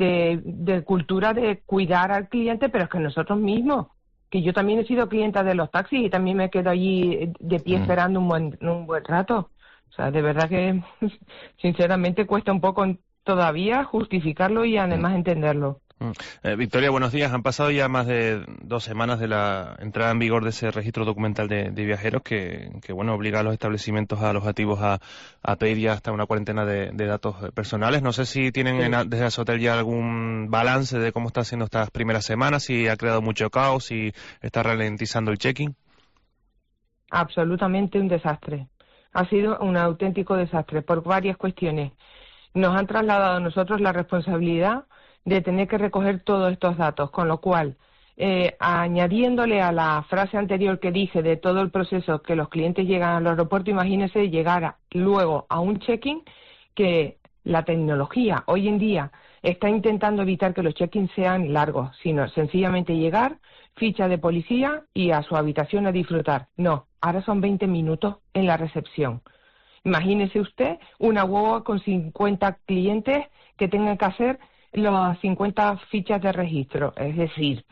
cultura de cuidar al cliente, pero es que nosotros mismos, que yo también he sido clienta de los taxis y también me quedo allí de pie esperando un buen rato. O sea, de verdad que sinceramente cuesta un poco todavía justificarlo y además entenderlo. Victoria, buenos días. Han pasado ya más de 2 semanas de la entrada en vigor de ese registro documental de viajeros que bueno, obliga a los establecimientos alojativos a pedir ya hasta una cuarentena de datos personales. No sé si tienen desde Azotel ya algún balance de cómo está haciendo estas primeras semanas, si ha creado mucho caos, si está ralentizando el check-in. Absolutamente un desastre. Ha sido un auténtico desastre por varias cuestiones. Nos han trasladado a nosotros la responsabilidad de tener que recoger todos estos datos, con lo cual, añadiéndole a la frase anterior que dije de todo el proceso que los clientes llegan al aeropuerto, imagínense llegar luego a un check-in que la tecnología hoy en día está intentando evitar que los check-ins sean largos, sino sencillamente llegar, ficha de policía y a su habitación a disfrutar. No, ahora son 20 minutos en la recepción. Imagínese usted una guagua con 50 clientes que tengan que hacer las 50 fichas de registro. Es decir,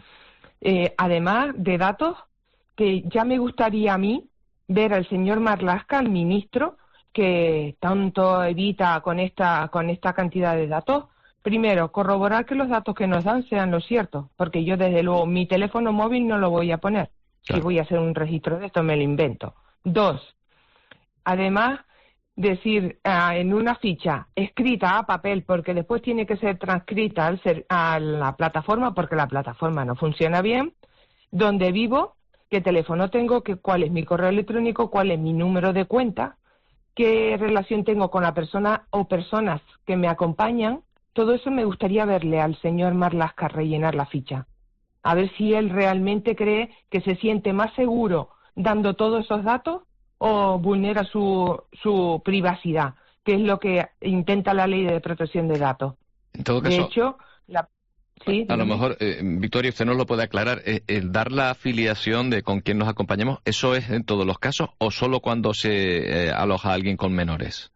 además de datos, que ya me gustaría a mí ver al señor Marlaska, al ministro, que tanto evita con esta cantidad de datos. Primero, corroborar que los datos que nos dan sean los ciertos, porque yo desde luego mi teléfono móvil no lo voy a poner. Claro. Si voy a hacer un registro de esto, me lo invento. 2, además, decir en una ficha escrita a papel, porque después tiene que ser transcrita a la plataforma, porque la plataforma no funciona bien, dónde vivo, qué teléfono tengo, cuál es mi correo electrónico, cuál es mi número de cuenta, qué relación tengo con la persona o personas que me acompañan. Todo eso me gustaría verle al señor Marlaska rellenar la ficha. A ver si él realmente cree que se siente más seguro dando todos esos datos o vulnera su privacidad, que es lo que intenta la ley de protección de datos. En todo caso, de hecho, sí, a lo mejor, Victoria, usted nos lo puede aclarar, el dar la afiliación de con quién nos acompañamos, ¿eso es en todos los casos o solo cuando se aloja a alguien con menores?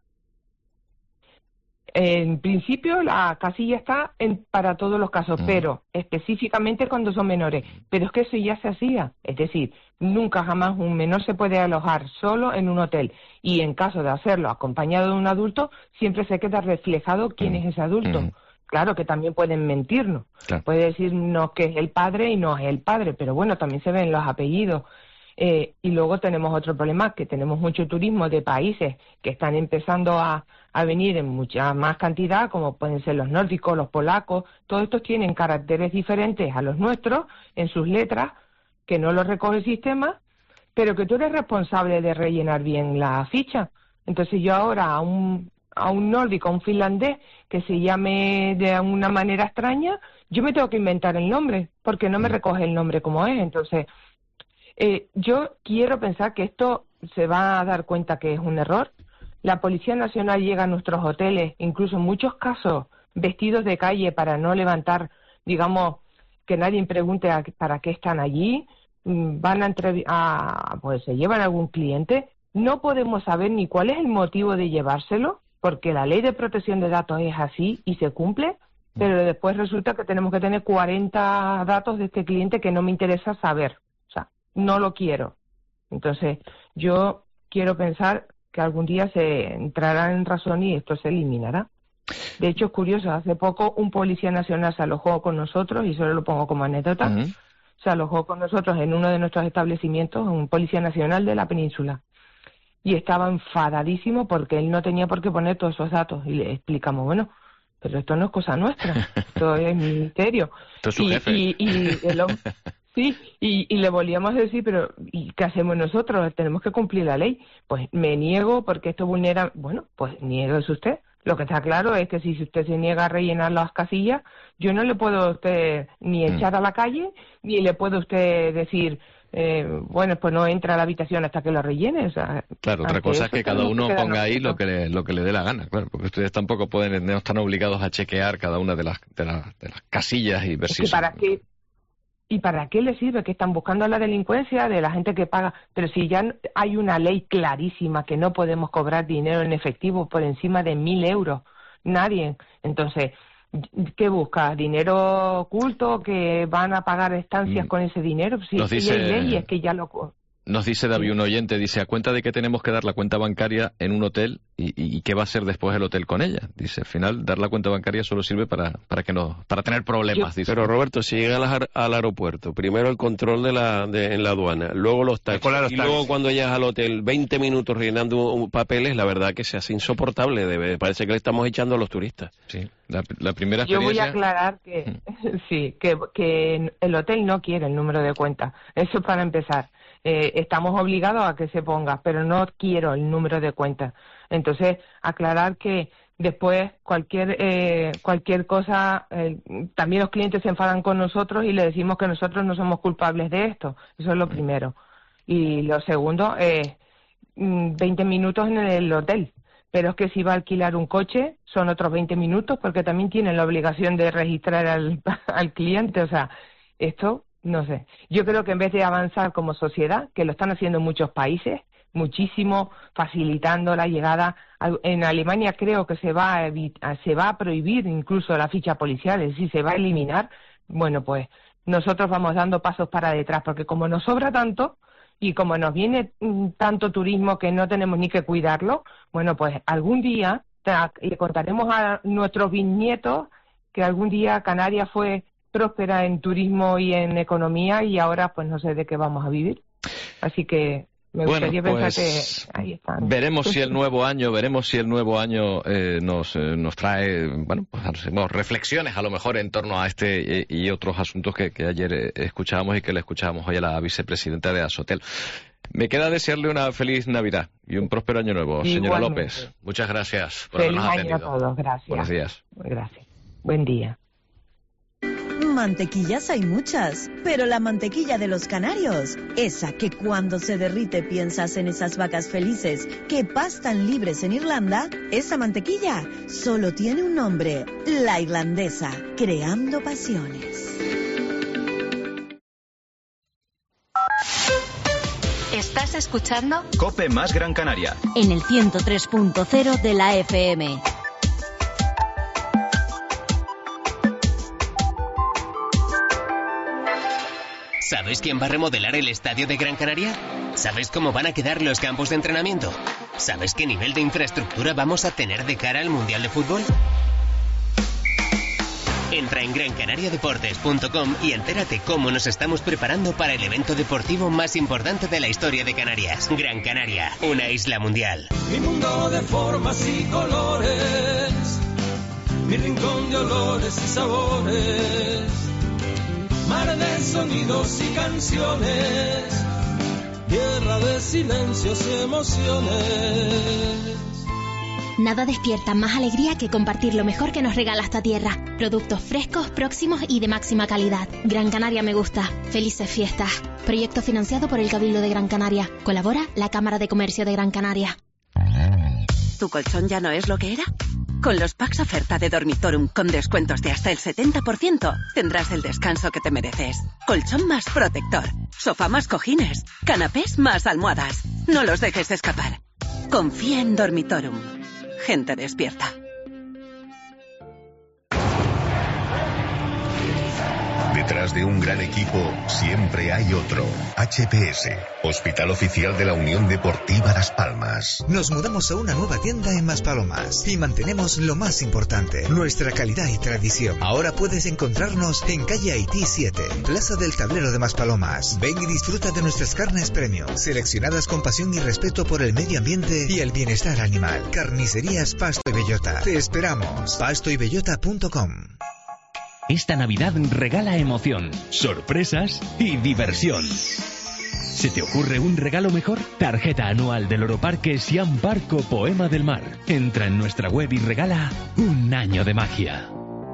En principio la casilla está para todos los casos, pero específicamente cuando son menores. Pero es que eso ya se hacía. Es decir, nunca jamás un menor se puede alojar solo en un hotel. Y en caso de hacerlo acompañado de un adulto, siempre se queda reflejado quién es ese adulto. Claro que también pueden mentirnos. Claro. Puede decirnos que es el padre y no es el padre, pero bueno, también se ven los apellidos. Y luego tenemos otro problema, que tenemos mucho turismo de países que están empezando a venir en mucha más cantidad, como pueden ser los nórdicos, los polacos. Todos estos tienen caracteres diferentes a los nuestros en sus letras, que no los recoge el sistema, pero que tú eres responsable de rellenar bien la ficha. Entonces yo ahora a un nórdico, a un finlandés que se llame de una manera extraña, yo me tengo que inventar el nombre, porque no me recoge el nombre como es. Entonces, yo quiero pensar que esto se va a dar cuenta que es un error. La Policía Nacional llega a nuestros hoteles, incluso en muchos casos, vestidos de calle para no levantar, digamos, que nadie pregunte para qué están allí. Van pues se llevan a algún cliente. No podemos saber ni cuál es el motivo de llevárselo, porque la ley de protección de datos es así y se cumple, pero después resulta que tenemos que tener 40 datos de este cliente que no me interesa saber. O sea, no lo quiero. Entonces, yo quiero pensar que algún día se entrará en razón y esto se eliminará. De hecho, es curioso, hace poco un policía nacional se alojó con nosotros, y solo lo pongo como anécdota, se alojó con nosotros en uno de nuestros establecimientos, un policía nacional de la península, y estaba enfadadísimo porque él no tenía por qué poner todos esos datos, y le explicamos, bueno, pero esto no es cosa nuestra, esto es ministerio. Esto es su jefe. Y le volvíamos a decir, pero ¿y qué hacemos nosotros? Tenemos que cumplir la ley. Pues me niego porque esto vulnera... Bueno, pues niéguese usted. Lo que está claro es que si usted se niega a rellenar las casillas, yo no le puedo a usted ni echar a la calle, ni le puedo a usted decir, bueno, pues no entra a la habitación hasta que lo rellene. O sea, claro, otra cosa es que cada uno ponga ahí lo que le dé la gana, claro, porque ustedes tampoco no están obligados a chequear cada una de las casillas y ver si... ¿Y para qué les sirve? Que están buscando la delincuencia de la gente que paga. Pero si ya hay una ley clarísima que no podemos cobrar dinero en efectivo por encima de 1.000 euros. Nadie. Entonces, ¿qué busca? ¿Dinero oculto que van a pagar estancias con ese dinero? Si hay leyes que ya lo... Nos dice David, un oyente, dice, a cuenta de que tenemos que dar la cuenta bancaria en un hotel y qué va a hacer después el hotel con ella. Dice, al final, dar la cuenta bancaria solo sirve para tener problemas. Dice. Pero Roberto, si llegan al aeropuerto, primero el control en la aduana, luego los taxis, luego cuando llegas al hotel, 20 minutos rellenando papeles, la verdad que se hace insoportable. Parece que le estamos echando a los turistas. Sí, la primera experiencia... Yo voy a aclarar que que el hotel no quiere el número de cuenta. Eso para empezar. Estamos obligados a que se ponga, pero no quiero el número de cuenta. Entonces, aclarar que después cualquier cosa, también los clientes se enfadan con nosotros y le decimos que nosotros no somos culpables de esto. Eso es lo primero. Y lo segundo es 20 minutos en el hotel. Pero es que si va a alquilar un coche, son otros 20 minutos porque también tienen la obligación de registrar al cliente. O sea, esto... No sé, yo creo que en vez de avanzar como sociedad, que lo están haciendo muchos países, muchísimo, facilitando la llegada, en Alemania creo que se va a prohibir incluso la ficha policial, es decir, se va a eliminar. Bueno, pues nosotros vamos dando pasos para detrás, porque como nos sobra tanto y como nos viene tanto turismo que no tenemos ni que cuidarlo, bueno, pues algún día le contaremos a nuestros bisnietos que algún día Canarias fue próspera en turismo y en economía y ahora pues no sé de qué vamos a vivir. Así que me gustaría pensar que ahí están. Veremos si el nuevo año nos trae, bueno, pues hacemos reflexiones a lo mejor en torno a este y otros asuntos que ayer escuchábamos y que le escuchábamos hoy a la vicepresidenta de Asotel. Me queda desearle una feliz Navidad y un próspero año nuevo, señora López. Muchas gracias por habernos atendido. Feliz año a todos, gracias. Buenos días. Gracias. Buen día. Mantequillas hay muchas, pero la mantequilla de los canarios, esa que cuando se derrite piensas en esas vacas felices que pastan libres en Irlanda, esa mantequilla solo tiene un nombre, la irlandesa, creando pasiones. ¿Estás escuchando? COPE más Gran Canaria. En el 103.0 de la FM. ¿Sabes quién va a remodelar el estadio de Gran Canaria? ¿Sabes cómo van a quedar los campos de entrenamiento? ¿Sabes qué nivel de infraestructura vamos a tener de cara al Mundial de Fútbol? Entra en grancanariadeportes.com y entérate cómo nos estamos preparando para el evento deportivo más importante de la historia de Canarias. Gran Canaria, una isla mundial. Mi mundo de formas y colores, mi rincón de olores y sabores, mar de sonidos y canciones, tierra de silencios y emociones. Nada despierta más alegría que compartir lo mejor que nos regala esta tierra. Productos frescos, próximos y de máxima calidad. Gran Canaria me gusta. Felices fiestas. Proyecto financiado por el Cabildo de Gran Canaria. Colabora la Cámara de Comercio de Gran Canaria. ¿Tu colchón ya no es lo que era? Con los packs oferta de Dormitorum con descuentos de hasta el 70%, tendrás el descanso que te mereces. Colchón más protector, sofá más cojines, canapés más almohadas. No los dejes escapar. Confía en Dormitorum. Gente despierta. Detrás de un gran equipo siempre hay otro. HPS, Hospital Oficial de la Unión Deportiva Las Palmas. Nos mudamos a una nueva tienda en Maspalomas y mantenemos lo más importante, nuestra calidad y tradición. Ahora puedes encontrarnos en calle Haití 7, Plaza del Tablero de Maspalomas. Ven y disfruta de nuestras carnes premium, seleccionadas con pasión y respeto por el medio ambiente y el bienestar animal. Carnicerías Pasto y Bellota. Te esperamos. pastoybellota.com. Esta Navidad regala emoción, sorpresas y diversión. ¿Se te ocurre un regalo mejor? Tarjeta anual del Oroparque Siam Barco Poema del Mar. Entra en nuestra web y regala un año de magia.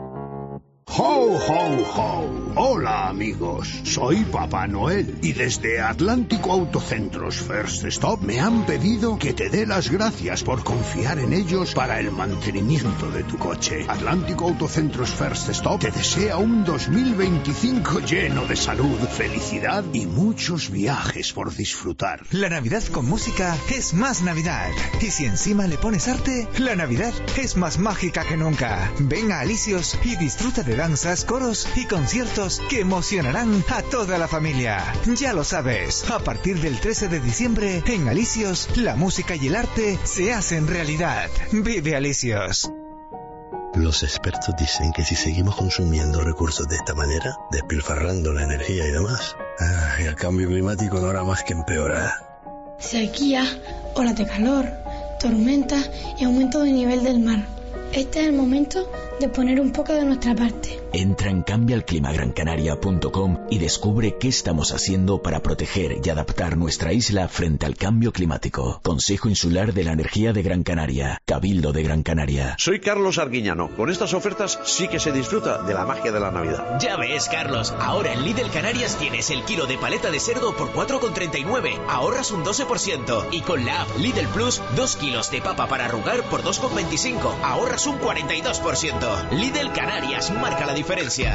¡Ho, ho, ho! Hola amigos, soy Papá Noel y desde Atlántico Autocentros First Stop me han pedido que te dé las gracias por confiar en ellos para el mantenimiento de tu coche. Atlántico Autocentros First Stop te desea un 2025 lleno de salud, felicidad y muchos viajes por disfrutar. La Navidad con música es más Navidad. Y si encima le pones arte, la Navidad es más mágica que nunca. Ven a Alicios y disfruta de danzas, coros y conciertos que emocionarán a toda la familia. Ya lo sabes, a partir del 13 de diciembre, en Alicios, la música y el arte se hacen realidad. Vive Alicios. Los expertos dicen que si seguimos consumiendo recursos de esta manera, despilfarrando la energía y demás, el cambio climático no hará más que empeorar. Sequía, olas de calor, tormentas y aumento del nivel del mar. Este es el momento de poner un poco de nuestra parte. Entra en cambialclimagrancanaria.com y descubre qué estamos haciendo para proteger y adaptar nuestra isla frente al cambio climático. Consejo Insular de la Energía de Gran Canaria, Cabildo de Gran Canaria. Soy Carlos Arguiñano. Con estas ofertas sí que se disfruta de la magia de la Navidad. Ya ves, Carlos, ahora en Lidl Canarias tienes el kilo de paleta de cerdo por 4,39. Ahorras un 12%. Y con la app Lidl Plus, 2 kilos de papa para arrugar por 2,25. Ahorras un 42%. Lidl Canarias marca la diferencia.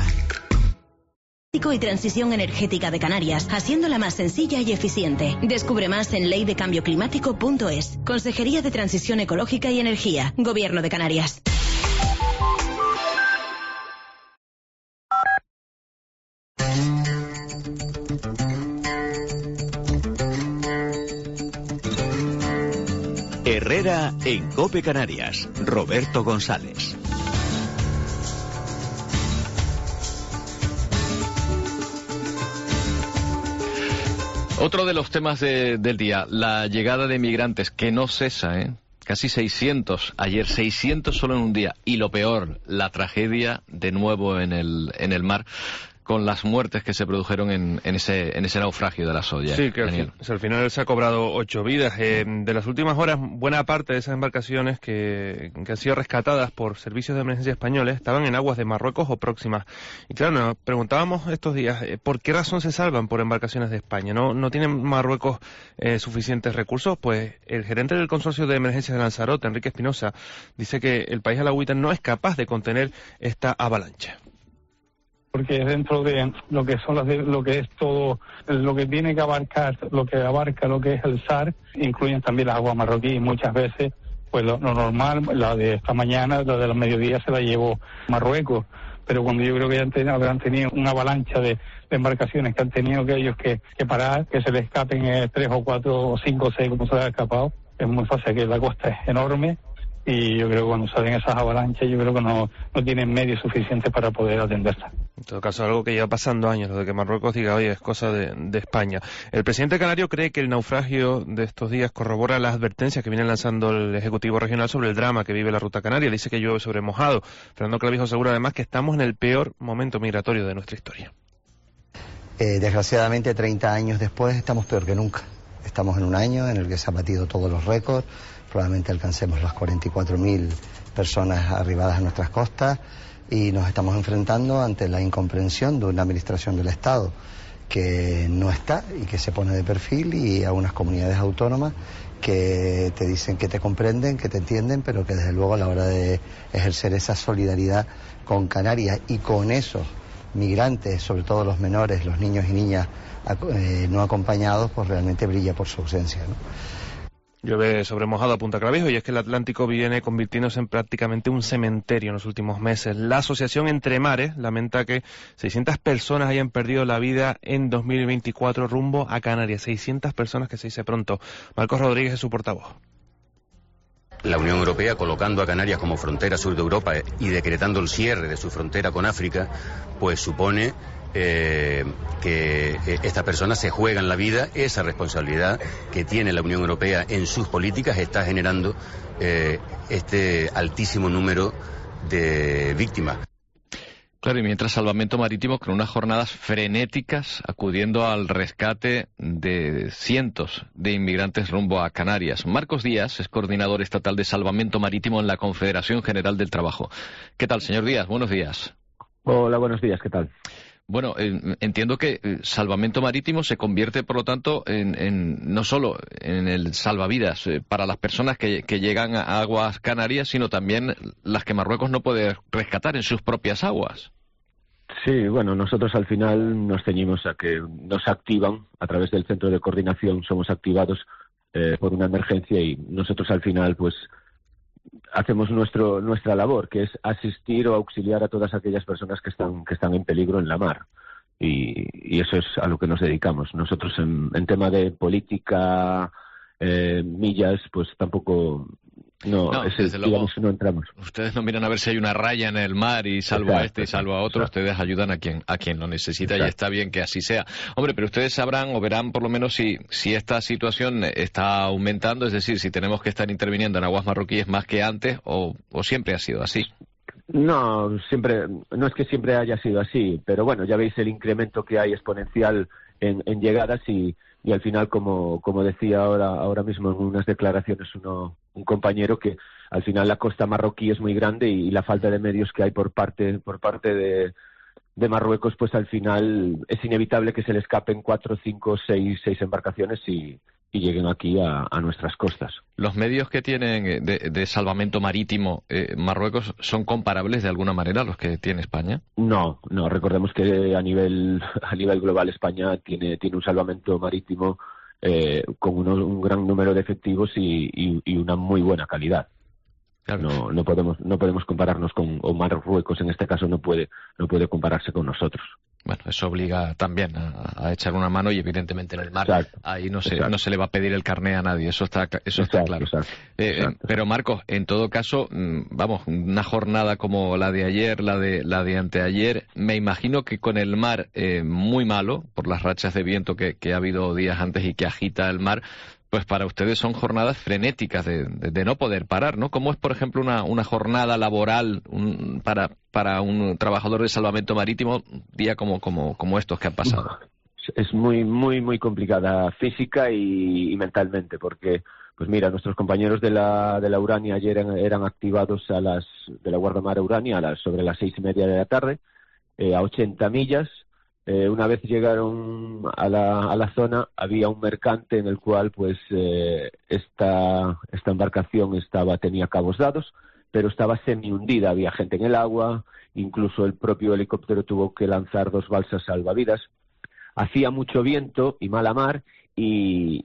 Y transición energética de Canarias, haciéndola más sencilla y eficiente. Descubre más en leydecambioclimático.es. Consejería de Transición Ecológica y Energía, Gobierno de Canarias. Herrera en COPE Canarias. Roberto González. Otro de los temas del día, la llegada de migrantes, que no cesa, ¿eh? Casi 600, ayer 600 solo en un día. Y lo peor, la tragedia de nuevo en el mar, con las muertes que se produjeron en ese naufragio de la Soya. Sí, que al final se ha cobrado 8 vidas. De las últimas horas, buena parte de esas embarcaciones que han sido rescatadas por servicios de emergencia españoles estaban en aguas de Marruecos o próximas. Y claro, nos preguntábamos estos días, ¿por qué razón se salvan por embarcaciones de España? ¿No tienen Marruecos suficientes recursos? Pues el gerente del Consorcio de Emergencias de Lanzarote, Enrique Espinosa, dice que el país alagüita no es capaz de contener esta avalancha. Porque dentro de lo que son lo que es todo lo que tiene que abarcar, lo que abarca lo que es el SAR, incluyen también las aguas marroquíes. Muchas veces pues lo normal, la de esta mañana, la de los mediodías se la llevó Marruecos, pero cuando yo creo que ya habrán tenido una avalancha de embarcaciones que han tenido que ellos que parar, que se les escapen 3 o 4 o 5 o 6 como se les ha escapado, es muy fácil, que la costa es enorme y yo creo que cuando salen esas avalanchas, yo creo que no tienen medios suficientes para poder atenderlas. En todo caso, algo que lleva pasando años, lo de que Marruecos diga, oye, es cosa de España. El presidente canario cree que el naufragio de estos días corrobora las advertencias que viene lanzando el Ejecutivo Regional sobre el drama que vive la ruta canaria. Dice que llueve sobre mojado. Fernando Clavijo asegura además que estamos en el peor momento migratorio de nuestra historia. Desgraciadamente, 30 años después, estamos peor que nunca. Estamos en un año en el que se han batido todos los récords. Probablemente alcancemos las 44.000 personas arribadas a nuestras costas y nos estamos enfrentando ante la incomprensión de una administración del Estado que no está y que se pone de perfil, y a unas comunidades autónomas que te dicen que te comprenden, que te entienden, pero que desde luego a la hora de ejercer esa solidaridad con Canarias y con esos migrantes, sobre todo los menores, los niños y niñas no acompañados, pues realmente brilla por su ausencia, ¿no? Llueve sobre mojado a Punta Clavijo, y es que el Atlántico viene convirtiéndose en prácticamente un cementerio en los últimos meses. La Asociación Entre Mares lamenta que 600 personas hayan perdido la vida en 2024 rumbo a Canarias. 600 personas, que se dice pronto. Marcos Rodríguez es su portavoz. La Unión Europea, colocando a Canarias como frontera sur de Europa y decretando el cierre de su frontera con África, pues supone que estas personas se juegan la vida. Esa responsabilidad que tiene la Unión Europea en sus políticas está generando este altísimo número de víctimas. Claro, y mientras Salvamento Marítimo con unas jornadas frenéticas acudiendo al rescate de cientos de inmigrantes rumbo a Canarias. Marcos Díaz es coordinador estatal de Salvamento Marítimo en la Confederación General del Trabajo. ¿Qué tal, señor Díaz? Buenos días. Hola, buenos días, ¿qué tal? Bueno, entiendo que Salvamento Marítimo se convierte, por lo tanto, en no solo en el salvavidas para las personas que llegan a aguas canarias, sino también las que Marruecos no puede rescatar en sus propias aguas. Sí, bueno, nosotros al final nos ceñimos a que nos activan a través del centro de coordinación, somos activados por una emergencia, y nosotros al final pues hacemos nuestra labor, que es asistir o auxiliar a todas aquellas personas que están en peligro en la mar, y eso es a lo que nos dedicamos. Nosotros en tema de política, millas, pues tampoco no entramos. Ustedes no miran a ver si hay una raya en el mar y salvo a este y salvo a otro. Ustedes ayudan a quien lo necesita. Exacto. Y está bien que así sea. Hombre, pero ustedes sabrán o verán por lo menos si esta situación está aumentando, es decir, si tenemos que estar interviniendo en aguas marroquíes más que antes, o siempre ha sido así. No es que siempre haya sido así, pero bueno, ya veis el incremento que hay exponencial en llegadas, y al final, como decía ahora mismo en unas declaraciones un compañero, que al final la costa marroquí es muy grande, y la falta de medios que hay por parte de Marruecos, pues al final es inevitable que se le escapen 4, 5, 6 embarcaciones y lleguen aquí a nuestras costas. ¿Los medios que tienen de salvamento marítimo Marruecos son comparables de alguna manera a los que tiene España? No, recordemos que a nivel global España tiene un salvamento marítimo con un gran número de efectivos y una muy buena calidad. Claro. No podemos compararnos o Marruecos en este caso no puede compararse con nosotros. Bueno, eso obliga también a echar una mano, y evidentemente en el mar ahí no se le va a pedir el carné a nadie, eso está claro. Exacto. Pero Marcos, en todo caso, vamos, una jornada como la de ayer, la de anteayer, me imagino que con el mar muy malo, por las rachas de viento que ha habido días antes y que agita el mar, pues para ustedes son jornadas frenéticas de no poder parar, ¿no? ¿Cómo es, por ejemplo, una jornada laboral para un trabajador de salvamento marítimo, un día como estos que han pasado? Es muy, muy, muy complicada física y mentalmente, porque, pues mira, nuestros compañeros de la Urania ayer eran activados de la guardamar Urania sobre las 6:30 de la tarde, a 80 millas. Una vez llegaron a la zona, había un mercante en el cual pues esta embarcación tenía cabos dados, pero estaba semi hundida, había gente en el agua, incluso el propio helicóptero tuvo que lanzar 2 balsas salvavidas. Hacía mucho viento y mala mar, y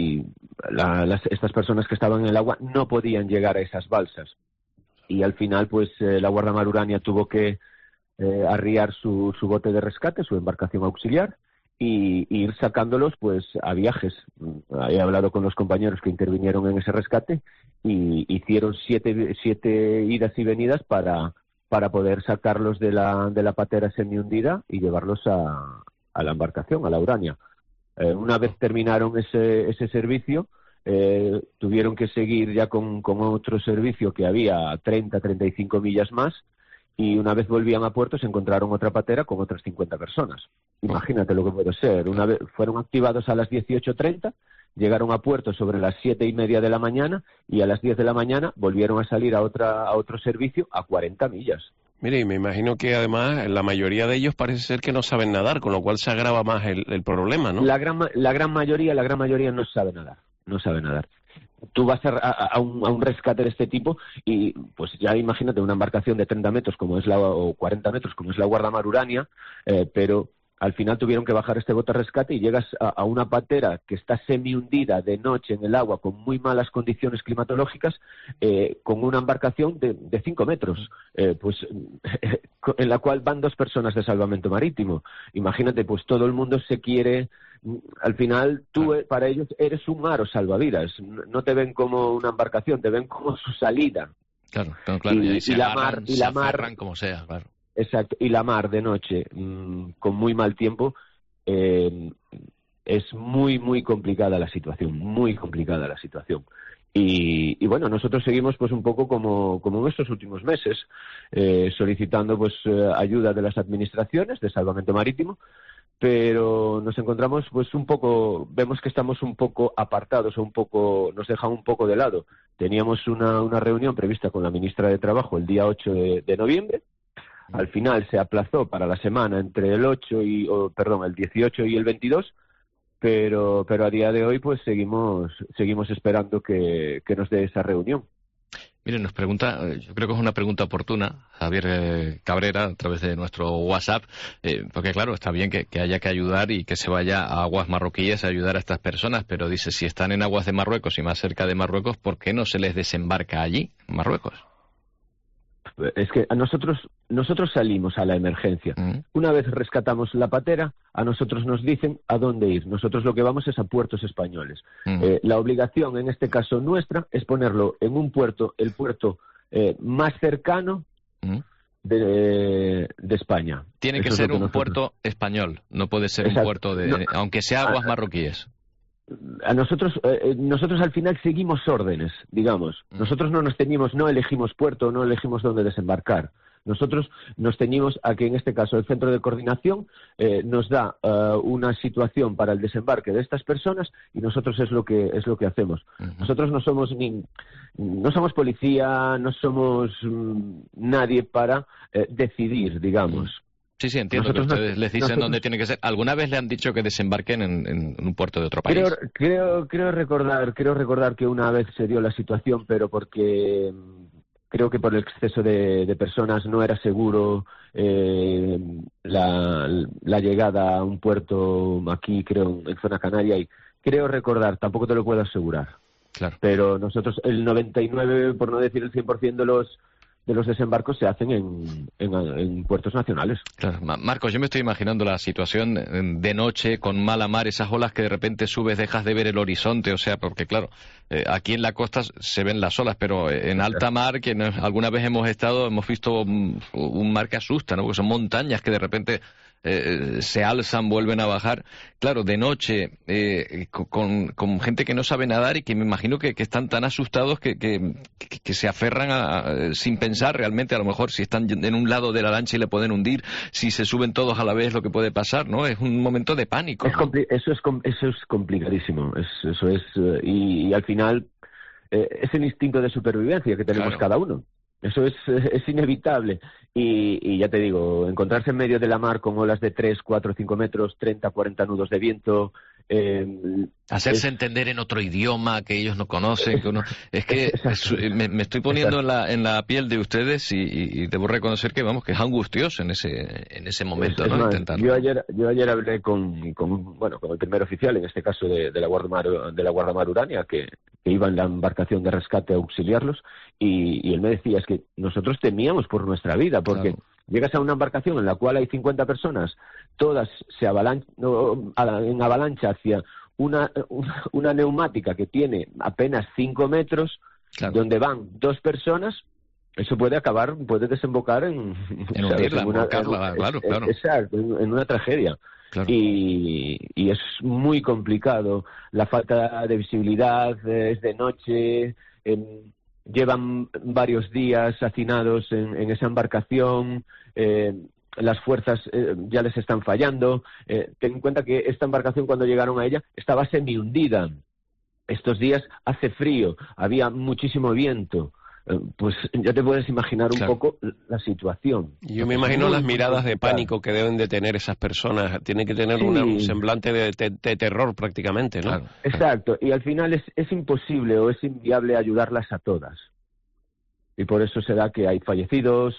estas personas que estaban en el agua no podían llegar a esas balsas, y al final pues la guardamar Urania tuvo que arriar su bote de rescate, su embarcación auxiliar, y ir sacándolos pues a viajes. He hablado con los compañeros que intervinieron en ese rescate y hicieron siete idas y venidas para poder sacarlos de la patera semihundida y llevarlos a la embarcación, a la Urania. Una vez terminaron ese servicio, tuvieron que seguir ya con otro servicio que había 30-35 millas más, y una vez volvían a puerto se encontraron otra patera con otras 50 personas. Imagínate lo que puede ser. Una vez fueron activados a las 18:30, llegaron a puerto sobre las 7:30 de la mañana y a las 10 de la mañana volvieron a salir a otro servicio a 40 millas. Mire, y me imagino que además la mayoría de ellos parece ser que no saben nadar, con lo cual se agrava más el problema, ¿no? La gran mayoría no sabe nadar, no sabe nadar. Tú vas a un rescate de este tipo y pues ya imagínate una embarcación de 30 metros o 40 metros como es la Guardamar Urania, pero al final tuvieron que bajar este bote de rescate y llegas a una patera que está semi-hundida de noche en el agua con muy malas condiciones climatológicas, con una embarcación de 5 metros, pues en la cual van 2 personas de salvamento marítimo. Imagínate, pues todo el mundo se quiere... Al final tú para ellos eres un aro salvavidas, no te ven como una embarcación, te ven como su salida. Claro. Y la mar como sea, claro. Exacto, y la mar de noche con muy mal tiempo, es muy complicada la situación, muy complicada la situación. Y bueno, nosotros seguimos pues un poco como en estos últimos meses, solicitando pues ayuda de las administraciones de salvamento marítimo, pero nos encontramos pues un poco, vemos que estamos un poco apartados o nos dejan un poco de lado. Teníamos una reunión prevista con la ministra de Trabajo el día 8 de noviembre. Al final se aplazó para la semana entre el 18 y el 22, pero a día de hoy pues seguimos esperando que nos dé esa reunión. Miren, nos pregunta, yo creo que es una pregunta oportuna, Javier Cabrera, a través de nuestro WhatsApp, porque claro, está bien que haya que ayudar y que se vaya a aguas marroquíes a ayudar a estas personas, pero dice, si están en aguas de Marruecos y más cerca de Marruecos, ¿por qué no se les desembarca allí, en Marruecos? Es que nosotros salimos a la emergencia. Una vez rescatamos la patera, a nosotros nos dicen a dónde ir. Nosotros lo que vamos es a puertos españoles. La obligación, en este caso nuestra, es ponerlo en un puerto, el puerto más cercano de España. Tiene que ser un puerto español, no puede ser un puerto aunque sea aguas marroquíes. A nosotros al final seguimos órdenes, digamos. Nosotros no elegimos puerto, no elegimos dónde desembarcar. Nosotros nos ceñimos a que en este caso el centro de coordinación nos da una situación para el desembarque de estas personas y nosotros es lo que hacemos. Nosotros no somos policía, no somos nadie para decidir, digamos. Sí, entiendo que ustedes les dicen dónde tiene que ser. ¿Alguna vez le han dicho que desembarquen en un puerto de otro país? Creo recordar que una vez se dio la situación, pero porque creo que por el exceso de personas no era seguro la llegada a un puerto aquí, creo, en zona canaria, y creo recordar, tampoco te lo puedo asegurar. Claro. Pero nosotros, el 99, por no decir el 100% de los desembarcos se hacen en puertos nacionales. Claro. Marcos, yo me estoy imaginando la situación de noche con mala mar, esas olas que de repente subes, dejas de ver el horizonte, o sea, porque claro, aquí en la costa se ven las olas, pero en alta mar, que alguna vez hemos visto un mar que asusta, ¿no? Porque son montañas que de repente se alzan, vuelven a bajar. Claro, de noche, con gente que no sabe nadar y que me imagino que están tan asustados que se aferran sin pensar realmente, a lo mejor si están en un lado de la lancha y le pueden hundir, si se suben todos a la vez lo que puede pasar, ¿no? Es un momento de pánico. Eso es complicadísimo, y al final es el instinto de supervivencia que tenemos cada uno. Eso es inevitable. Y ya te digo, encontrarse en medio de la mar con olas de 3, 4, 5 metros, 30, 40 nudos de viento... hacerse entender en otro idioma que ellos no conocen. Es que me estoy poniendo en la piel de ustedes y debo reconocer que que es angustioso en ese momento, ¿no? Intentarlo. Yo ayer hablé con el primer oficial, en este caso de la Guardamar Urania, que iba en la embarcación de rescate a auxiliarlos, y él me decía, es que nosotros temíamos por nuestra vida, porque Llegas a una embarcación en la cual hay 50 personas, todas se en avalancha hacia una neumática que tiene apenas 5 metros, claro, donde van 2 personas, eso puede desembocar en hundirla, claro. Exacto, en una tragedia. Claro. Y es muy complicado. La falta de visibilidad, es de noche, llevan varios días hacinados en esa embarcación, las fuerzas ya les están fallando. Ten en cuenta que esta embarcación, cuando llegaron a ella, estaba semi-hundida. Estos días hace frío, había muchísimo viento. Pues ya te puedes imaginar un poco la situación. Yo me imagino las miradas de pánico que deben de tener esas personas. Tienen que tener un semblante de terror prácticamente, ¿no? Claro. Exacto, y al final es imposible o es inviable ayudarlas a todas. Y por eso se da que hay fallecidos,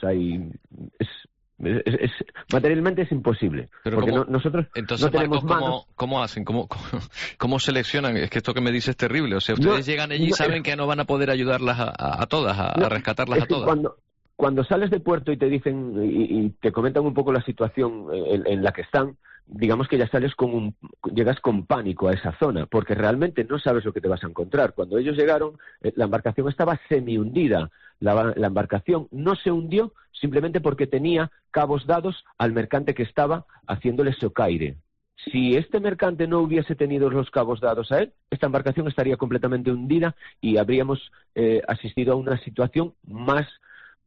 materialmente es imposible. Pero porque nosotros entonces, no tenemos manos. ¿Cómo hacen? ¿Cómo seleccionan? Es que esto que me dices es terrible. O sea, ustedes llegan allí y saben que no van a poder ayudarlas a todas, a rescatarlas a todas. Cuando sales de puerto y te dicen y te comentan un poco la situación en la que están, digamos que ya llegas con pánico a esa zona, porque realmente no sabes lo que te vas a encontrar. Cuando ellos llegaron, la embarcación estaba semi-hundida. La embarcación no se hundió simplemente porque tenía cabos dados al mercante que estaba haciéndole socaire. Si este mercante no hubiese tenido los cabos dados a él, esta embarcación estaría completamente hundida y habríamos asistido a una situación más